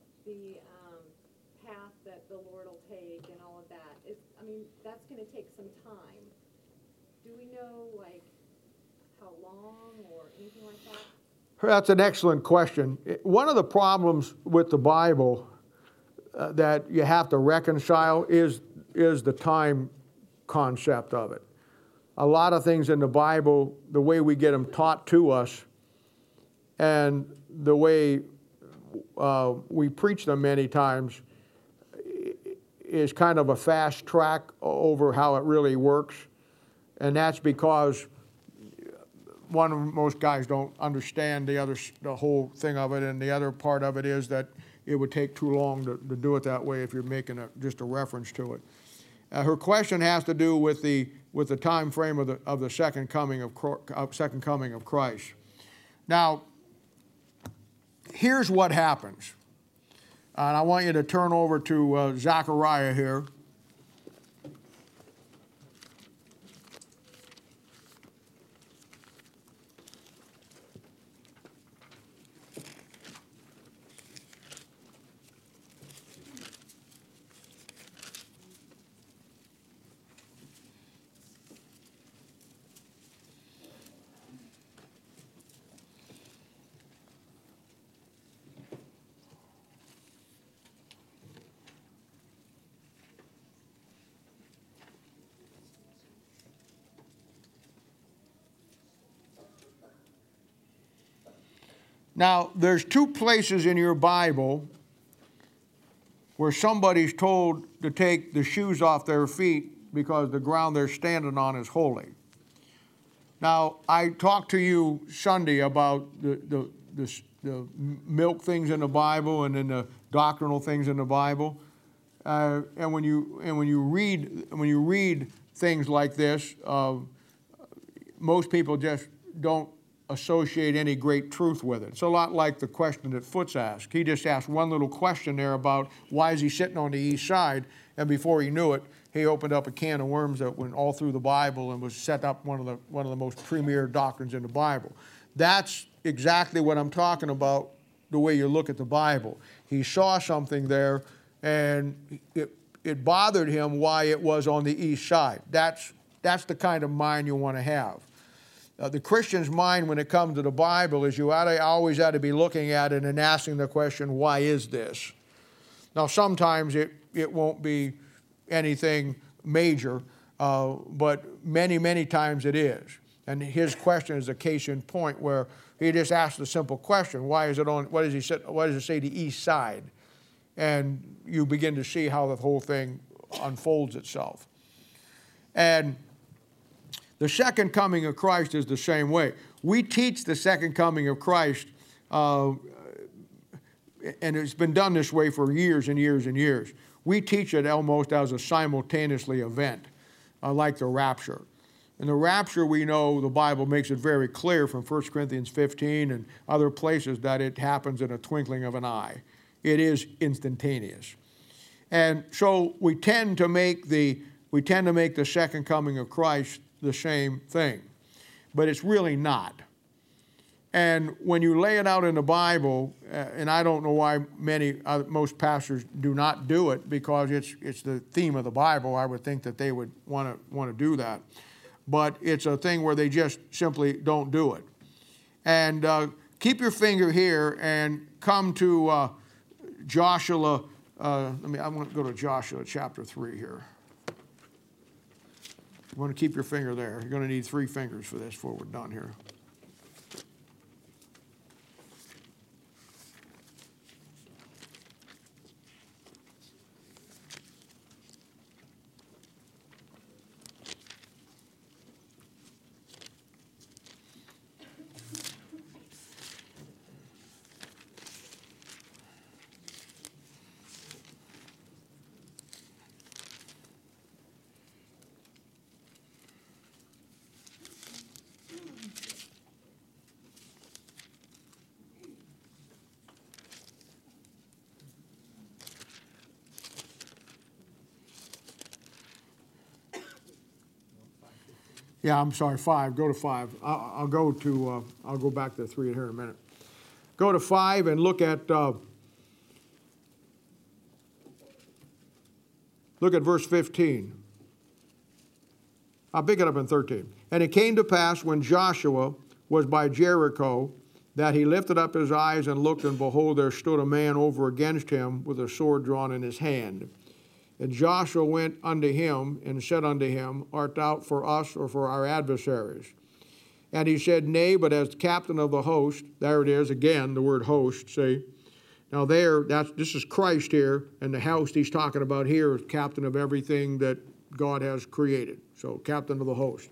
path that the Lord will take and all of that, I mean, that's going to take some time. Do we know, like, how long or anything like that? That's an excellent question. One of the problems with the Bible that you have to reconcile is the time concept of it. A lot of things in the Bible, the way we get them taught to us and the way we preach them many times is kind of a fast track over how it really works. And that's because most guys don't understand the whole thing of it, and the other part of it is that it would take too long to do it that way if you're making just a reference to it. Her question has to do with the time frame of the second coming of Christ. Now, here's what happens, and I want you to turn over to Zechariah here. Now, there's two places in your Bible where somebody's told to take the shoes off their feet because the ground they're standing on is holy. Now, I talked to you Sunday about the milk things in the Bible and then the doctrinal things in the Bible, and when you read things like this, most people just don't associate any great truth with it. It's a lot like the question that Foots asked. He just asked one little question there about why is he sitting on the east side, and before he knew it, he opened up a can of worms that went all through the Bible and was set up one of the most premier doctrines in the Bible. That's exactly what I'm talking about, the way you look at the Bible. He saw something there, and it bothered him why it was on the east side. That's the kind of mind you want to have. The Christian's mind when it comes to the Bible is you always ought to be looking at it and asking the question, why is this? Now, sometimes it won't be anything major, but many, many times it is. And his question is a case in point where he just asked the simple question, why is it on, what does it say the east side? And you begin to see how the whole thing unfolds itself. And the second coming of Christ is the same way. We teach the second coming of Christ and it's been done this way for years and years and years. We teach it almost as a simultaneously event, like the rapture. And the rapture, we know the Bible makes it very clear from 1 Corinthians 15 and other places that it happens in a twinkling of an eye. It is instantaneous. And so we tend to make the second coming of Christ the same thing. But it's really not. And when you lay it out in the Bible, and I don't know why most pastors do not do it, because it's the theme of the Bible. I would think that they would want to do that. But it's a thing where they just simply don't do it. And keep your finger here and come to Joshua. I'm going to go to Joshua chapter 3 here. You want to keep your finger there. You're going to need 3 fingers for this before we're done here. Yeah, I'm sorry, 5. Go to 5. I'll go back to 3 here in a minute. Go to 5 and look at verse 15. I'll pick it up in 13. And it came to pass when Joshua was by Jericho that he lifted up his eyes and looked, and behold, there stood a man over against him with a sword drawn in his hand. And Joshua went unto him and said unto him, Art thou for us or for our adversaries? And he said, Nay, but as captain of the host. There it is again, the word host, see? Now this is Christ here, and the host he's talking about here is captain of everything that God has created. So captain of the host.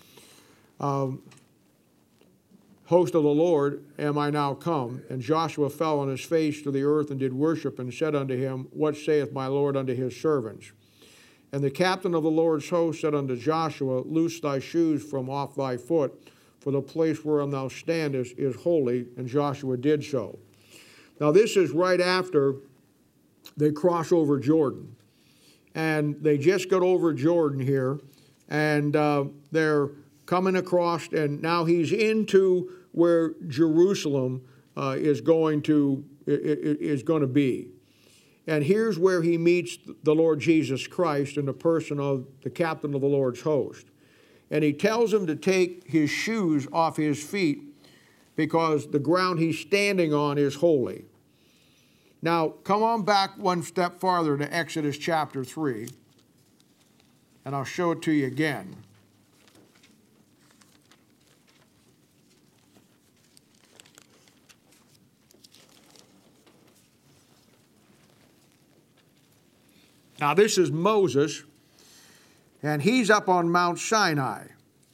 Host of the Lord, am I now come? And Joshua fell on his face to the earth and did worship, and said unto him, What saith my Lord unto his servants? And the captain of the Lord's host said unto Joshua, Loose thy shoes from off thy foot, for the place whereon thou standest is holy. And Joshua did so. Now this is right after they cross over Jordan. And they just got over Jordan here, and they're coming across, and now he's into where Jerusalem is going to be. And here's where he meets the Lord Jesus Christ in the person of the captain of the Lord's host. And he tells him to take his shoes off his feet because the ground he's standing on is holy. Now, come on back one step farther to Exodus chapter 3, and I'll show it to you again. Now, this is Moses, and he's up on Mount Sinai.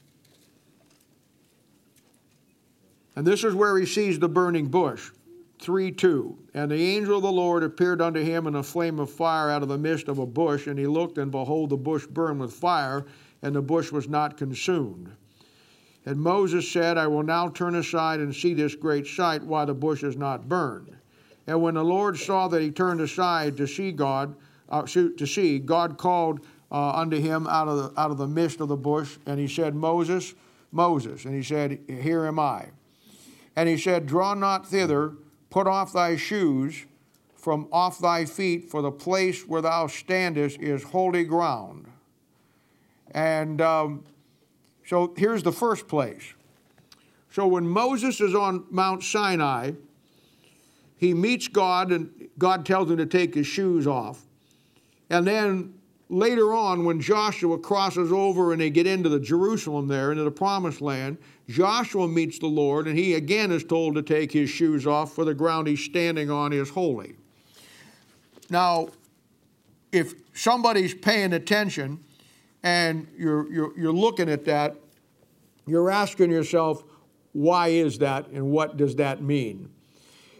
And this is where he sees the burning bush. 3:2. And the angel of the Lord appeared unto him in a flame of fire out of the midst of a bush, and he looked, and behold, the bush burned with fire, and the bush was not consumed. And Moses said, I will now turn aside and see this great sight, why the bush is not burned. And when the Lord saw that he turned aside to see God, God called unto him out of the midst of the bush, and he said, Moses, Moses. And he said, Here am I. And he said, Draw not thither, put off thy shoes from off thy feet, for the place where thou standest is holy ground. And so here's the first place. So when Moses is on Mount Sinai, he meets God, and God tells him to take his shoes off. And then later on, when Joshua crosses over and they get into the Jerusalem there, into the promised land, Joshua meets the Lord, and he again is told to take his shoes off, for the ground he's standing on is holy. Now, if somebody's paying attention and you're looking at that, you're asking yourself, why is that and what does that mean?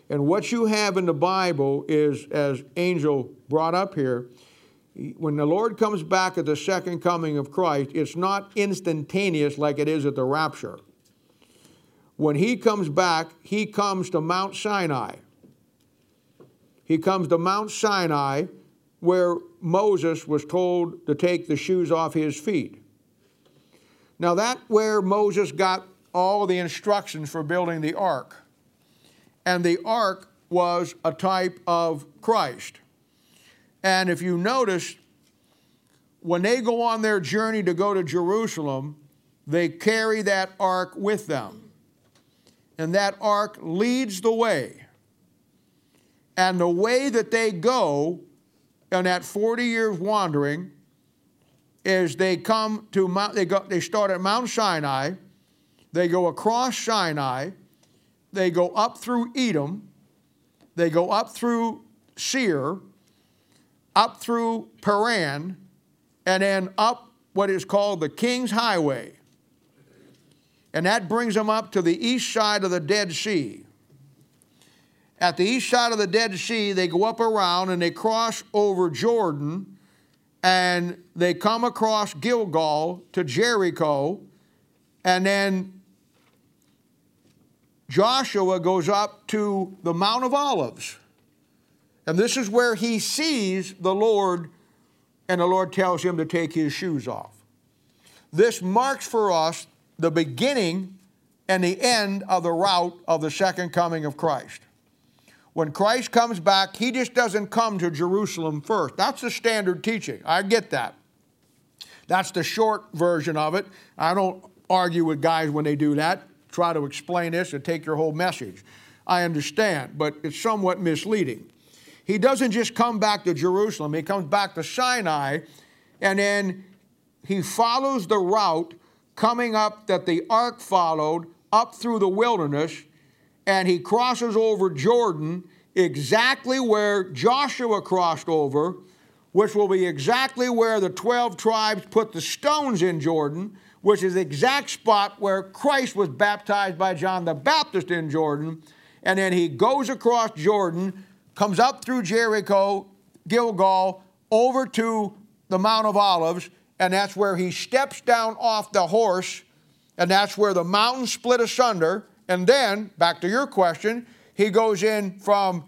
And what you have in the Bible is, as Angel brought up here, when the Lord comes back at the second coming of Christ, it's not instantaneous like it is at the rapture. When he comes back, he comes to Mount Sinai. He comes to Mount Sinai where Moses was told to take the shoes off his feet. Now that's where Moses got all the instructions for building the ark. And the ark was a type of Christ. And if you notice, when they go on their journey to go to Jerusalem, they carry that ark with them. And that ark leads the way. And the way that they go in that 40 years wandering is they come to they start at Mount Sinai, they go across Sinai, they go up through Edom, they go up through Seir, up through Paran, and then up what is called the King's Highway. And that brings them up to the east side of the Dead Sea. At the east side of the Dead Sea, they go up around and they cross over Jordan, and they come across Gilgal to Jericho, and then Joshua goes up to the Mount of Olives. And this is where he sees the Lord, and the Lord tells him to take his shoes off. This marks for us the beginning and the end of the route of the second coming of Christ. When Christ comes back, he just doesn't come to Jerusalem first. That's the standard teaching. I get that. That's the short version of it. I don't argue with guys when they do that, try to explain this and take your whole message. I understand, but it's somewhat misleading. He doesn't just come back to Jerusalem. He comes back to Sinai, and then he follows the route coming up that the ark followed up through the wilderness, and he crosses over Jordan exactly where Joshua crossed over, which will be exactly where the 12 tribes put the stones in Jordan, which is the exact spot where Christ was baptized by John the Baptist in Jordan. And then he goes across Jordan, comes up through Jericho, Gilgal, over to the Mount of Olives, and that's where he steps down off the horse, and that's where the mountain split asunder. And then, back to your question, he goes in from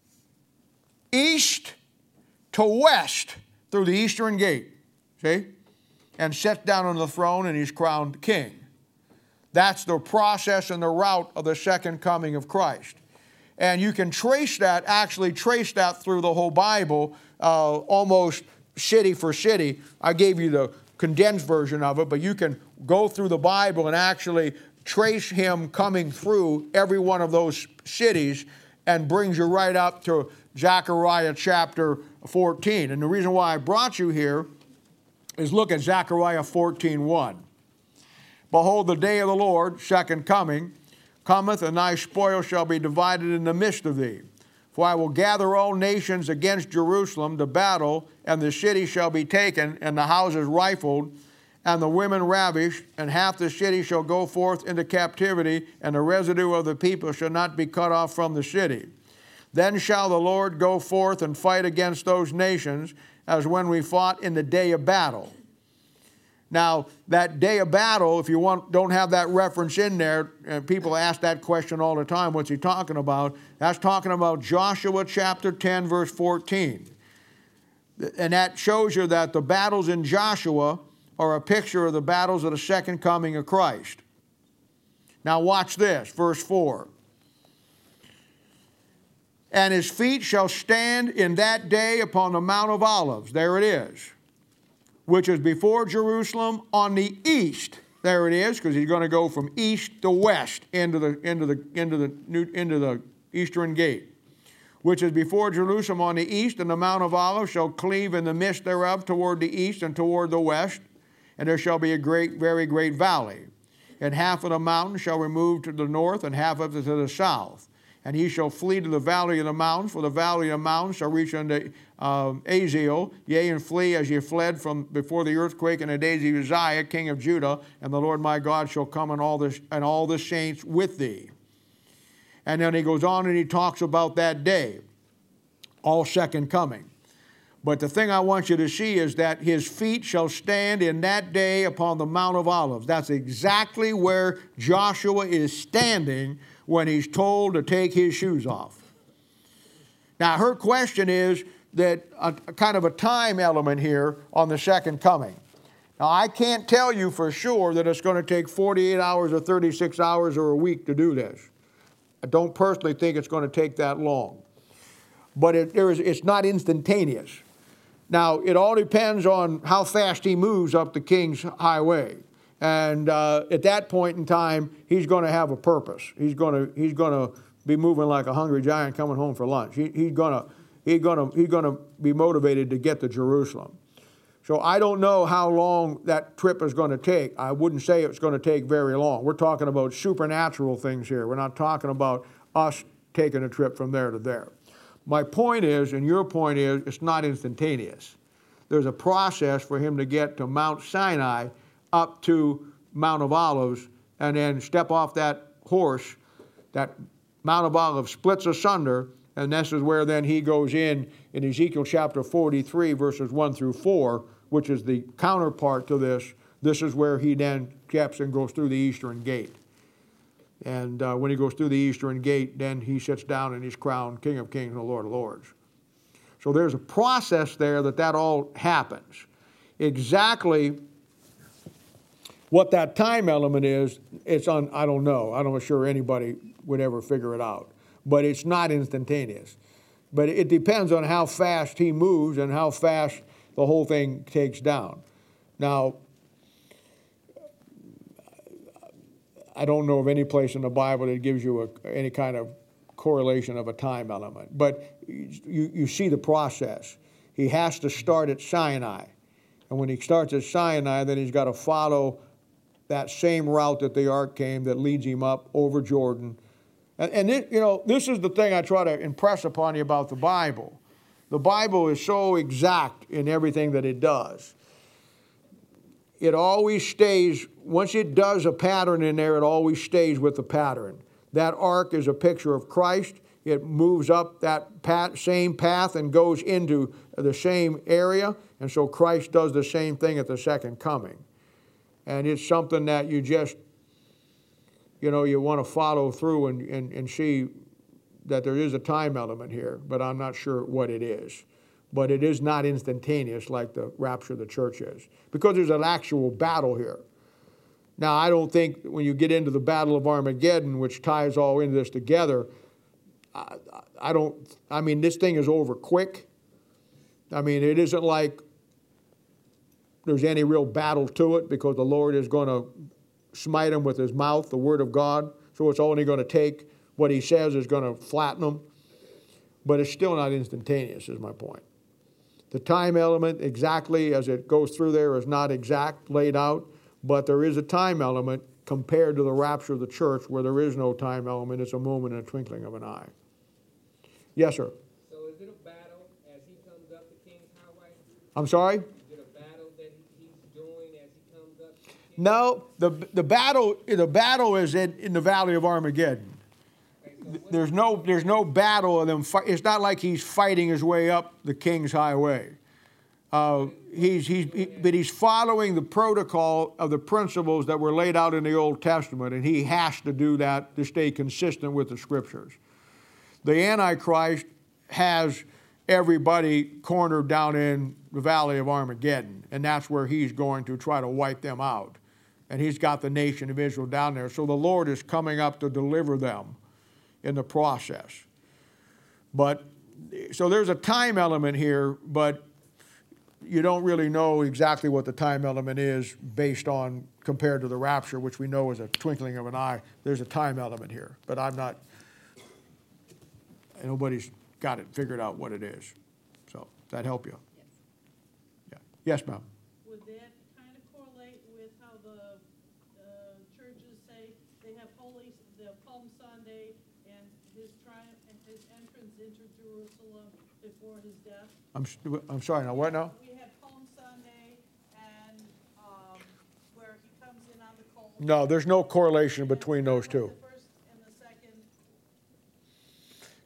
east to west through the eastern gate, see? And sits down on the throne, and he's crowned king. That's the process and the route of the second coming of Christ. And you can actually trace that through the whole Bible, almost city for city. I gave you the condensed version of it, but you can go through the Bible and actually trace him coming through every one of those cities, and brings you right up to Zechariah chapter 14. And the reason why I brought you here is look at Zechariah 14:1. Behold, the day of the Lord, second coming, cometh, and thy spoil shall be divided in the midst of thee. For I will gather all nations against Jerusalem to battle, and the city shall be taken, and the houses rifled, and the women ravished, and half the city shall go forth into captivity, and the residue of the people shall not be cut off from the city. Then shall the Lord go forth and fight against those nations, as when we fought in the day of battle. Now, that day of battle, if you don't have that reference in there, and people ask that question all the time, what's he talking about? That's talking about Joshua chapter 10, verse 14. And that shows you that the battles in Joshua are a picture of the battles of the second coming of Christ. Now watch this, verse 4. And his feet shall stand in that day upon the Mount of Olives. There it is. Which is before Jerusalem on the east. There it is, because he's going to go from east to west into the eastern gate. Which is before Jerusalem on the east, and the Mount of Olives shall cleave in the midst thereof toward the east and toward the west. And there shall be a great, very great valley. And half of the mountain shall remove to the north, and half of it to the south. And he shall flee to the valley of the mountains, for the valley of the mountains shall reach unto Azel, yea, and flee as ye fled from before the earthquake in the days of Uzziah, king of Judah, and the Lord my God shall come and all the saints with thee. And then he goes on and he talks about that day, all second coming. But the thing I want you to see is that his feet shall stand in that day upon the Mount of Olives. That's exactly where Joshua is standing when he's told to take his shoes off. Now, her question is that a kind of a time element here on the second coming. Now, I can't tell you for sure that it's going to take 48 hours or 36 hours or a week to do this. I don't personally think it's going to take that long. But it's not instantaneous. Now, it all depends on how fast he moves up the King's Highway. And at that point in time, he's going to have a purpose. He's going to be moving like a hungry giant coming home for lunch. He's going to be motivated to get to Jerusalem. So I don't know how long that trip is going to take. I wouldn't say it's going to take very long. We're talking about supernatural things here. We're not talking about us taking a trip from there to there. My point is, and your point is, it's not instantaneous. There's a process for him to get to Mount Sinai up to Mount of Olives and then step off that horse. That Mount of Olives splits asunder, and this is where then he goes in Ezekiel chapter 43, verses 1 through 4, which is the counterpart to this. This is where he then steps and goes through the eastern gate. And when he goes through the eastern gate, then he sits down and he's crowned King of Kings and Lord of Lords. So there's a process there that all happens. Exactly what that time element is, I don't know. I'm not sure anybody would ever figure it out. But it's not instantaneous. But it depends on how fast he moves and how fast the whole thing takes down. Now, I don't know of any place in the Bible that gives you any kind of correlation of a time element. But you see the process. He has to start at Sinai. And when he starts at Sinai, then he's got to follow that same route that the ark came that leads him up over Jordan. And this is the thing I try to impress upon you about the Bible. The Bible is so exact in everything that it does. It always stays, once it does a pattern in there, it always stays with the pattern. That ark is a picture of Christ. It moves up that same path and goes into the same area. And so Christ does the same thing at the second coming. And it's something that you just, you want to follow through and see that there is a time element here, but I'm not sure what it is. But it is not instantaneous like the rapture of the church is, because there's an actual battle here. Now, I don't think when you get into the Battle of Armageddon, which ties all into this together, this thing is over quick. It isn't like there's any real battle to it, because the Lord is going to smite him with his mouth, the word of God. So it's only going to take what he says is going to flatten them. But it's still not instantaneous, is my point. The time element, exactly as it goes through there, is not exact, laid out. But there is a time element compared to the rapture of the church, where there is no time element. It's a moment and a twinkling of an eye. Yes, sir? So is it a battle as he comes up the King's Highway? I'm sorry? Is it a battle that he's doing as he comes up the King's No, the battle is in the Valley of Armageddon. There's no battle of them. It's not like he's fighting his way up the King's Highway. But he's following the protocol of the principles that were laid out in the Old Testament, and he has to do that to stay consistent with the Scriptures. The Antichrist has everybody cornered down in the Valley of Armageddon, and that's where he's going to try to wipe them out. And he's got the nation of Israel down there. So the Lord is coming up to deliver them in the process. So there's a time element here, but you don't really know exactly what the time element is based on, compared to the rapture, which we know is a twinkling of an eye. There's a time element here, but nobody's got it figured out what it is. So, does that help you? Yes. Yeah. Yes, ma'am. Would that kind of correlate with how the churches say they have the Palm Sunday and his triumph and his entrance into Jerusalem before his death? I'm sorry, now what now? We have Palm Sunday and where he comes in on the colt. No, there's no correlation between those two. The first and the second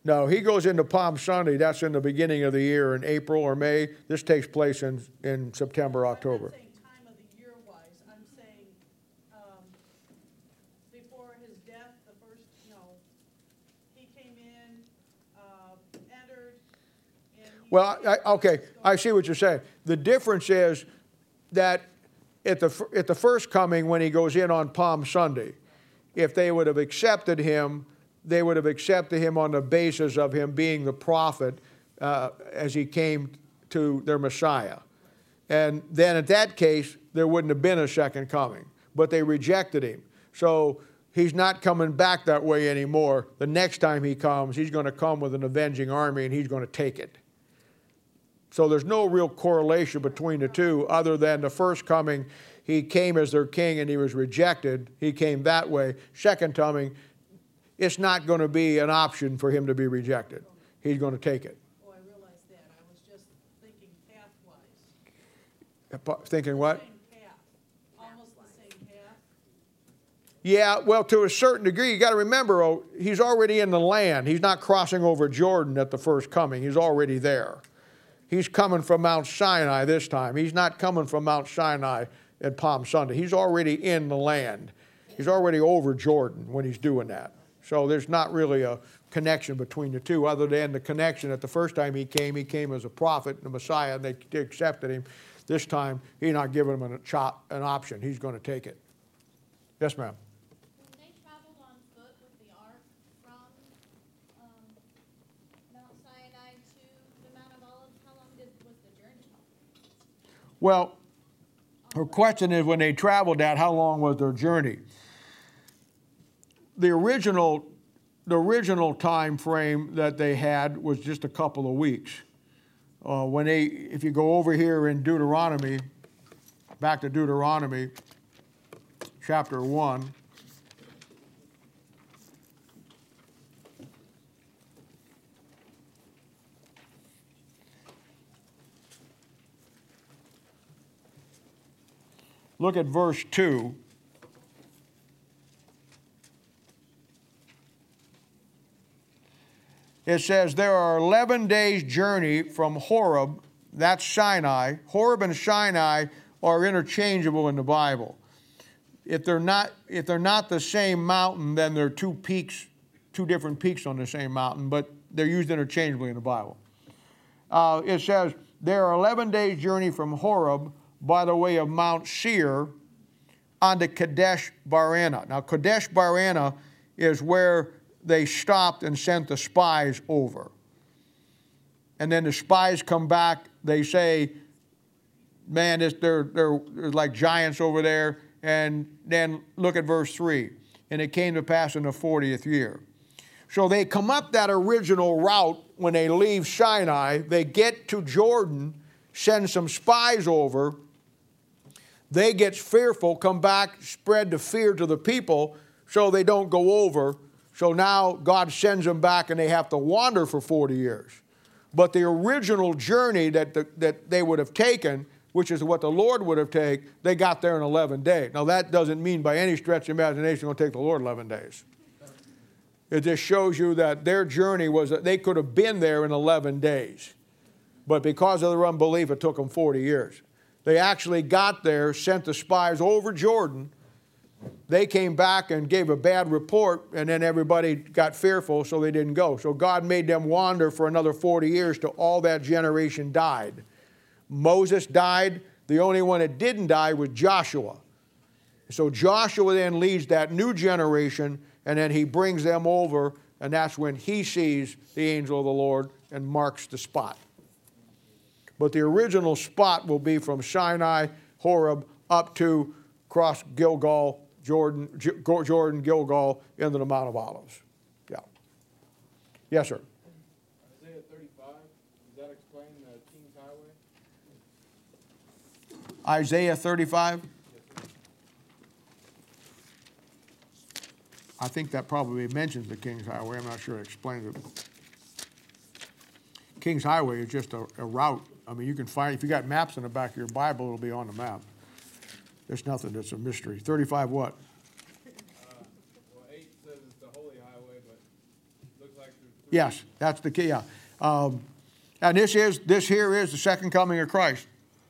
No, he goes into Palm Sunday. That's in the beginning of the year in April or May. This takes place in September, October. I'm not saying time of the year wise, I'm saying, before his death, the first, he came in, entered, and. Well, okay, I see what you're saying. The difference is that at the first coming, when he goes in on Palm Sunday, if they would have accepted him, they would have accepted him on the basis of him being the prophet as he came to their Messiah. And then at that case, there wouldn't have been a second coming. But they rejected him. So he's not coming back that way anymore. The next time he comes, he's going to come with an avenging army and he's going to take it. So there's no real correlation between the two other than the first coming, he came as their king and he was rejected. He came that way. Second coming, it's not going to be an option for him to be rejected. He's going to take it. Oh, I realize that. I was just thinking path-wise. Thinking what? Same path, almost the same path. Yeah, well, to a certain degree, you got to remember, he's already in the land. He's not crossing over Jordan at the first coming. He's already there. He's coming from Mount Sinai this time. He's not coming from Mount Sinai at Palm Sunday. He's already in the land. He's already over Jordan when he's doing that. So there's not really a connection between the two other than the connection that the first time he came as a prophet, the Messiah, and they accepted him. This time, he's not giving them an option. He's going to take it. Yes, ma'am. When they traveled on foot with the ark from Mount Sinai to the Mount of Olives, how long was the journey? Well, her question is, when they traveled that, how long was their journey? The original time frame that they had was just a couple of weeks. If you go over here in Deuteronomy, back to Deuteronomy, chapter 1. Look at verse 2. It says, there are 11 days' journey from Horeb, that's Sinai. Horeb and Sinai are interchangeable in the Bible. If they're not the same mountain, then they're two different peaks on the same mountain, but they're used interchangeably in the Bible. It says, there are 11 days' journey from Horeb by the way of Mount Seir onto Kadesh Barnea. Now, Kadesh Barnea is where they stopped and sent the spies over. And then the spies come back, they say, man, they're like giants over there. And then look at verse 3. And it came to pass in the 40th year. So they come up that original route when they leave Sinai. They get to Jordan, send some spies over. They get fearful, come back, spread the fear to the people, so they don't go over. So now God sends them back and they have to wander for 40 years. But the original journey that they would have taken, which is what the Lord would have taken, they got there in 11 days. Now that doesn't mean by any stretch of imagination it's going to take the Lord 11 days. It just shows you that their journey was that they could have been there in 11 days. But because of their unbelief, it took them 40 years. They actually got there, sent the spies over Jordan. They came back and gave a bad report, and then everybody got fearful, so they didn't go. So God made them wander for another 40 years till all that generation died. Moses died. The only one that didn't die was Joshua. So Joshua then leads that new generation, and then he brings them over, and that's when he sees the angel of the Lord and marks the spot. But the original spot will be from Sinai, Horeb, up to cross Gilgal, Jordan, Gilgal, into the Mount of Olives. Yeah. Yes, sir. Isaiah 35, does that explain the King's Highway? Isaiah 35? I think that probably mentions the King's Highway. I'm not sure it explains it. King's Highway is just a route. I mean, you can find, if you got maps in the back of your Bible, it'll be on the map. There's nothing that's a mystery. 35 what? Well, 8 says it's the Holy Highway, but it looks like Yes, that's the key, yeah. And this here is the second coming of Christ.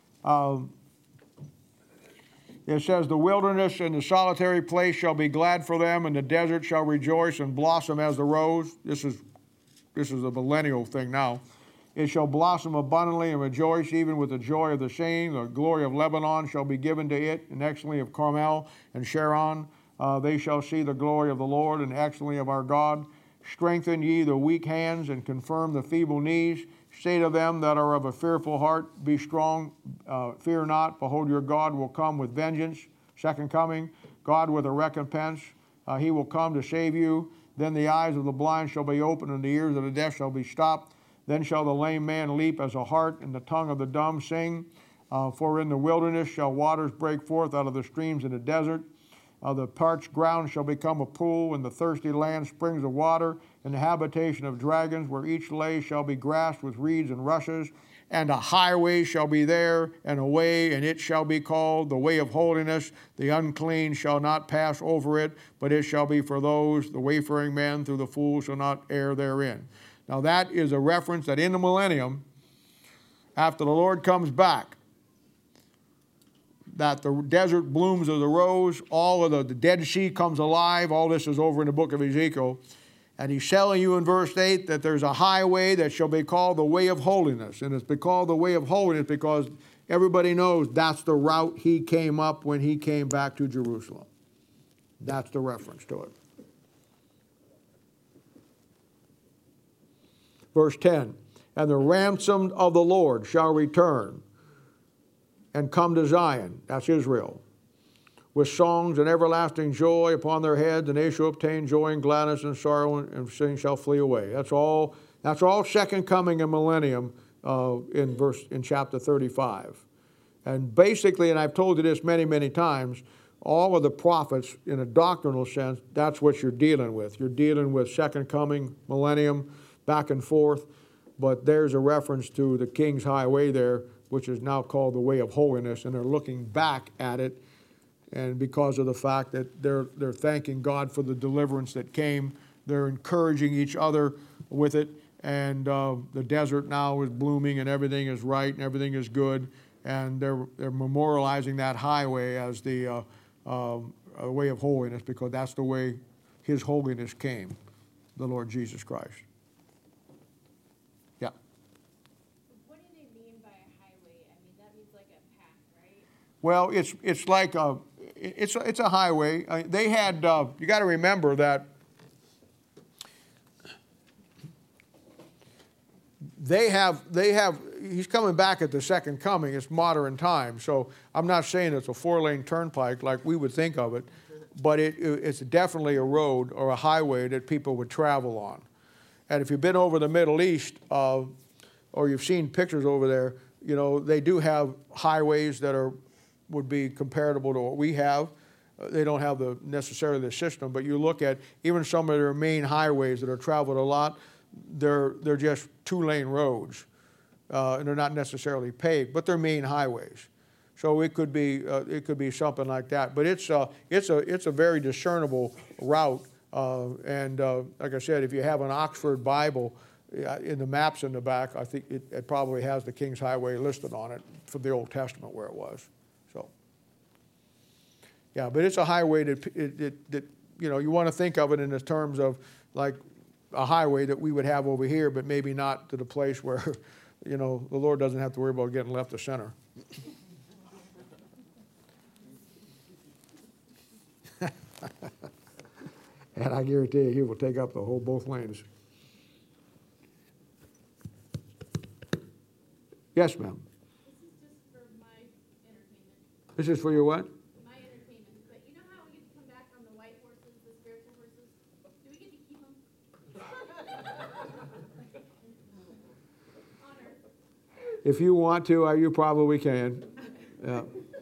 It says, the wilderness and the solitary place shall be glad for them, and the desert shall rejoice and blossom as the rose. This is a millennial thing now. It shall blossom abundantly and rejoice, even with the joy of the same. The glory of Lebanon shall be given to it, and excellently of Carmel and Sharon. They shall see the glory of the Lord, and excellently of our God. Strengthen ye the weak hands, and confirm the feeble knees. Say to them that are of a fearful heart, be strong, fear not. Behold, your God will come with vengeance. Second coming, God with a recompense. He will come to save you. Then the eyes of the blind shall be opened, and the ears of the deaf shall be stopped. Then shall the lame man leap as a hart, and the tongue of the dumb sing. For in the wilderness shall waters break forth out of the streams in the desert. The parched ground shall become a pool, and the thirsty land springs of water, and the habitation of dragons, where each lay shall be grassed with reeds and rushes. And a highway shall be there, and a way, and it shall be called the way of holiness. The unclean shall not pass over it, but it shall be for those, the wayfaring men, through the fools shall not err therein. Now that is a reference that in the millennium, after the Lord comes back, that the desert blooms as a rose, all of the Dead Sea comes alive. All this is over in the book of Ezekiel. And he's telling you in verse 8 that there's a highway that shall be called the way of holiness. And it's been called the way of holiness because everybody knows that's the route he came up when he came back to Jerusalem. That's the reference to it. Verse 10, and the ransomed of the Lord shall return and come to Zion, that's Israel, with songs and everlasting joy upon their heads, and they shall obtain joy and gladness, and sorrow and sin shall flee away. That's all second coming and millennium in chapter 35. And basically, and I've told you this many, many times, all of the prophets, in a doctrinal sense, that's what you're dealing with. You're dealing with second coming, millennium, back and forth. But there's a reference to the King's Highway there, which is now called the way of holiness, and they're looking back at it, and because of the fact that they're thanking God for the deliverance that came, they're encouraging each other with it, and the desert now is blooming, and everything is right, and everything is good, and they're memorializing that highway as the way of holiness, because that's the way His holiness came, the Lord Jesus Christ. Yeah. What do they mean by a highway? I mean, that means like a path, right? Well, it's like it's a highway. They had you got to remember that they have. He's coming back at the second coming. It's modern time, so I'm not saying it's a 4-lane turnpike like we would think of it, but it's definitely a road or a highway that people would travel on. And if you've been over the Middle East or you've seen pictures over there, you know they do have highways that would be comparable to what we have. They don't have necessarily the system, but you look at even some of their main highways that are traveled a lot, they're just 2-lane roads, and they're not necessarily paved, but they're main highways. So it could be something like that. But it's a very discernible route, and like I said, if you have an Oxford Bible, in the maps in the back, I think it probably has the King's Highway listed on it from the Old Testament where it was. So, yeah, but it's a highway that you know you want to think of it in the terms of like a highway that we would have over here, but maybe not to the place where you know the Lord doesn't have to worry about getting left of center. And I guarantee you, He will take up both lanes. Yes, ma'am. This is just for my entertainment. This is for your what? My entertainment. But you know how we get to come back on the white horses, the spiritual horses? Do we get to keep them? On earth. If you want to, you probably can. Yeah.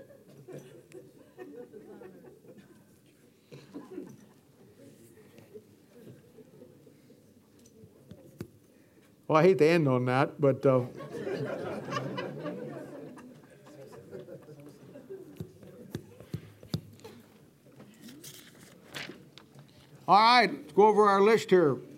Well, I hate to end on that, but all right, let's go over our list here.